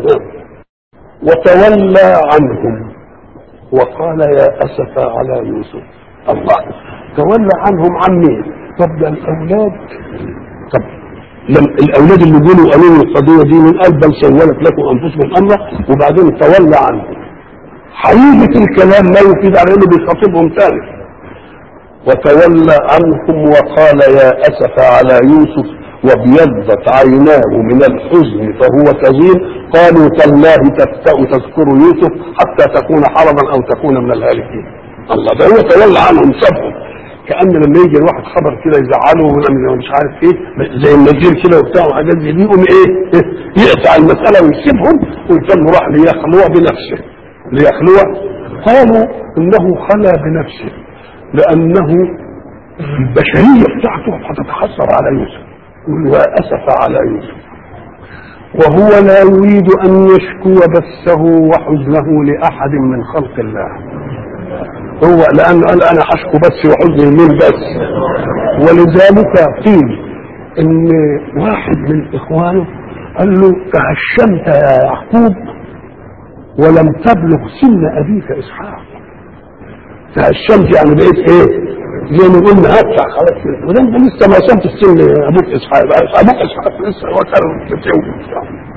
وتولى عنهم وقال يا اسفا على يوسف. الله تولى عنهم عن مين؟ طب ده الاولاد. طب الاولاد اللي بيقولوا قالوا القضيه دي من قال بل سولت لكم انفسكم امرا وبعدين تولى عنهم. حقيقة الكلام لا يفيد على انه بيخاطبهم ثالث. وتولى عنهم وقال يا اسف على يوسف وابيضت عيناه من الحزن فهو كظيم قالوا تالله تفتأ تذكر يوسف حتى تكون حرما او تكون من الهالكين. الله ده هو تولى عنهم سبهم. كأن لما يجي الواحد خبر كده يزعله مش عارف ايه زي النجير كده وبتاع وحاجات زي دي يقوم ايه يقطع المسألة ويسيبهم ويتم راح ليخلوه بنفسه. قالوا انه خلى بنفسه لانه البشريه بتاعته هتتحسر على يوسف. واسف على يوسف وهو لا يريد ان يشكو بثه وحزنه لاحد من خلق الله. هو لانه قال انا اشكو بثي وحزني لمين بس. ولذلك قيل ان واحد من اخوانه قال له تهشمت يا يعقوب ولم تبلغ سن ابيك اسحاق. تهشمت يعني بقيت ايه زي ما قلنا هدفع خلاص كده، وده انت لسه ما وصلت السن ابوك اسحاق. ابوك اسحاق لسه هو كان بتسوي.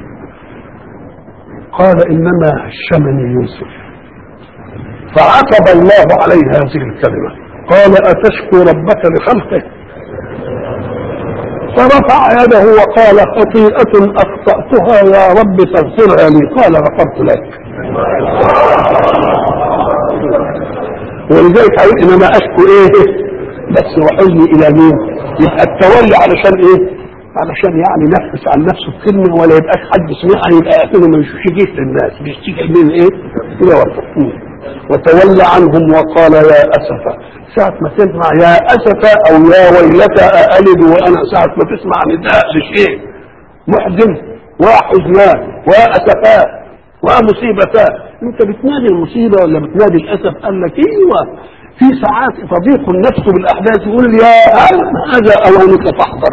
قال انما هشمني يوسف فعقب الله عليه هذه الكلمه قال اتشكو ربك لخلقه فرفع يده وقال خطيئة أخطأتها يا رب فاغفرها لي قال غفرت لك. ولذلك هيقول انما اشكو ايه بس وحزني الى مين. يبقى التولي علشان ايه؟ علشان يعني ينفس عن نفسه الكلمه ولا يبقاش حد سمعها يبقى اكنه ما يشتكيش للناس بيشتكي من ايه كده. وتولى عنهم وقال يا اسفا. ساعة ما تسمع يا اسفا او يا ويلتا أألد وانا ساعة ما تسمع نداء لشيء محزن وحزنان واسفا ومصيبتان انت بتنادي المصيبه ولا بتنادي الاسف؟ قال لك ايوه في ساعات تضيق النفس بالاحداث يقول يا هذا اوانك فاحضر.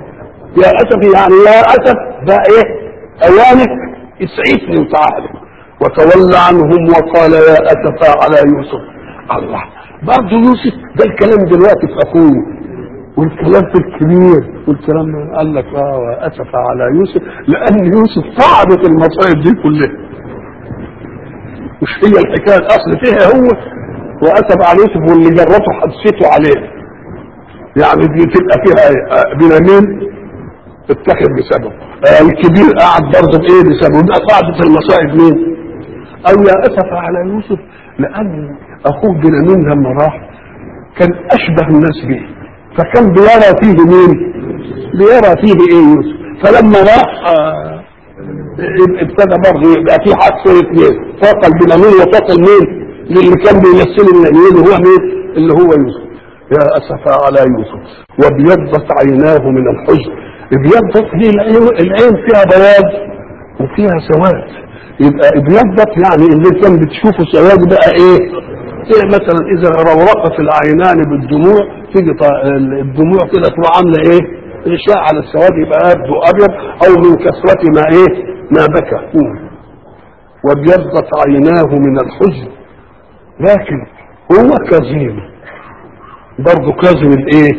يا اسف يعني يا اسف ده ايه اوانك اسعفني وتعالى. وتولى عنهم وقال يا أسفا على يوسف. الله، برضه يوسف ده الكلام دلوقتي في أخوه والكلام في الكبير والكلام. قال لك وأسف على يوسف لأن يوسف صعبت المصائب دي كلها، مش هي الحكاية الأصل فيها هو وأسف على يوسف واللي جرته حدثته عليه، يعني دي تبقى فيها بنيامين اتخذ بسبب الكبير قاعد برضه بإيه بسبب، ده صعبت المصائب مين؟ أو يا أسف على يوسف لأن أخوه بنيامين لما راح كان أشبه الناس به، فكان بيرى فيه مين؟ بيرى فيه ايه يوسف، فلما راح ابتدى برضه يبقى في حادثه اثنين، فاقل بنيامين وفاقل مين؟ اللي كان بيمثله بنيامين هو مين؟ اللي هو يوسف. يا اسفا على يوسف وابيضت عيناه من الحزن. ابيضت هي العين فيها بياض وفيها سواد، يبقى ابيضت يعني اللي كان بتشوفه سواد بقى ايه؟ مثلا اذا رورقت العينان بالدموع تيجي الدموع كده تبقى عامله ايه؟ غشاء على السواد يبقى يبدو ابيض، او من كثره ما ايه؟ ما بكى. وابيضت عيناه من الحزن لكن هو كظيم، برضه كاظم الايه؟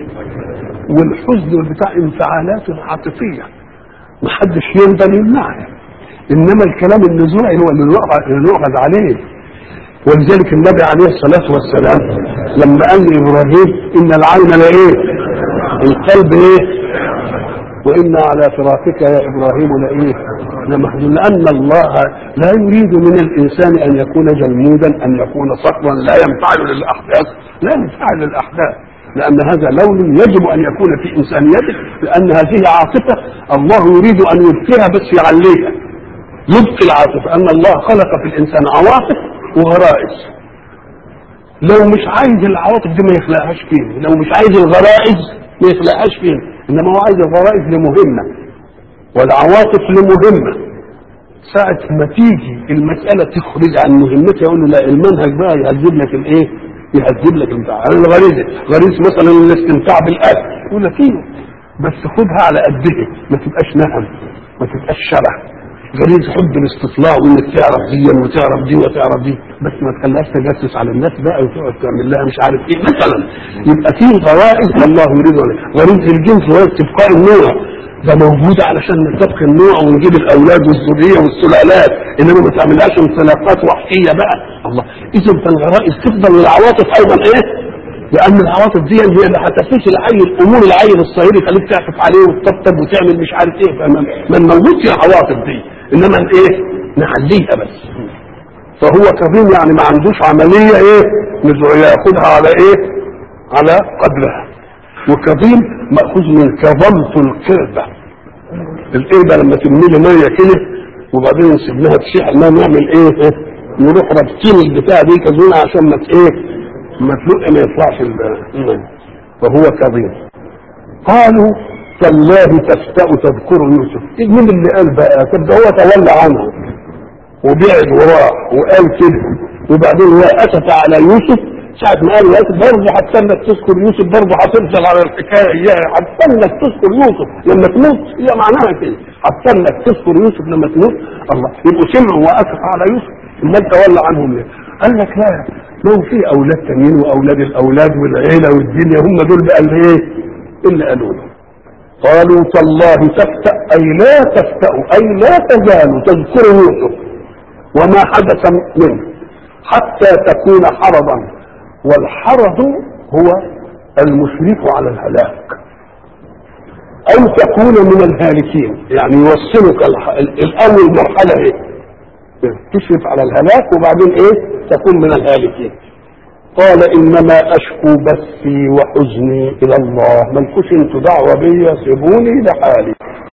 والحزن بتاع انفعالات عاطفيه محدش يقدر يمنعها، انما الكلام النزوعي هو اللي نؤخذ عليه. ولذلك النبي عليه الصلاة والسلام لما قال لإبراهيم إن العين لإيه؟ القلب إيه؟ وإن على فراقك يا إبراهيم لإيه؟ لمحزون، لأن الله لا يريد من الإنسان أن يكون جلمودا، أن يكون صخرا لا ينفعل للأحداث، لا ينفعل للأحداث، لأن هذا لون يجب أن يكون في إنسانيته، لأن هذه عاطفة الله يريد أن يبقيها بس يعليها، يبقي العاطفة. أن الله خلق في الإنسان عواطف وغرائز، لو مش عايز العواطف دي ما يخلقهاش فيه، لو مش عايز الغرائز ما يخلقهاش فيه، انما هو عايز الغرائز لمهمه والعواطف لمهمه. ساعة ما تيجي المسألة تخرج عن مهمتها يقول له لا، المنهج بقى يهذب لك الايه؟ يهذب لك البتاع. الغريزة غريزة مثلا الاستمتاع بالاكل يقول لك ايه؟ بس خدها على قدها، ما تبقاش نهم، ما تبقاش شبه. غريز حب الاستطلاع وانك تعرف دي وتعرف دي وتعرف دي، بس ما تخليهاش تجسس على الناس بقى وتقعد تعمل لها مش عارف ايه مثلا. يبقى في غرائز الله يريد. غريزه الجنس وهي استبقاء النوع، ده موجود علشان نستبقي النوع ونجيب الاولاد والذريه والسلالات، انما ما تعملهاش انطلاقات وحشيه بقى. الله، اذا فالغرائز تفضل والعواطف ايضا ايه؟ لان العواطف دي هي اللي هتفوت العيل، امور العيل الصغير يخليك تعطف عليه وتطبطب وتعمل مش عارف ايه، ما نموتش العواطف دي، انما ايه؟ نعليها بس. فهو كظيم يعني ما عندوش عمليه ايه؟ ياخدها على ايه؟ على قدرها. وكظيم ماخوذ من كظمت القربه، القربه لما تملي ميه كده وبعدين نسيبناها تشيح الماء نعمل ايه؟ نروح رابطين البتاع دي كظيم عشان ما ايه؟ ما تلق ما يطلعش الماء، فهو كظيم. قالوا تالله تفتأ تذكر يوسف. مين اللي قال بقى؟ طب ده هو تولى عنه وبعد وراه وقال كده، وبعدين هو اسف على يوسف. ساعة ما قال يا اسف برضه هتستنك تذكر يوسف، برضه هتفضل على الحكايه اياها، هتستنك تذكر يوسف لما تموت، هي معناها كده، هتستنك تذكر يوسف لما تموت. الله، يبقوا سمعوا واسف على يوسف، امال تولى عنهم ليه؟ قال لك لا، ما هو في اولاد تانيين واولاد الاولاد والعيله والدنيا، هم دول بقى اللي ايه؟ اللي قالوا له. قالوا تالله تفتأ أي لا تفتأ أي لا تزال تذكر يوسف وما حدث منه حتى تكون حرضا، والحرض هو المشرف على الهلاك، أو تكون من الهالكين، يعني يوصلك الأول مرحلة إيه؟ تشرف على الهلاك وبعدين إيه؟ تكون من الهالكين. قال إنما أشكو بثي وحزني إلى الله، مالكوش انتوا دعوة بيا، سيبوني لحالي.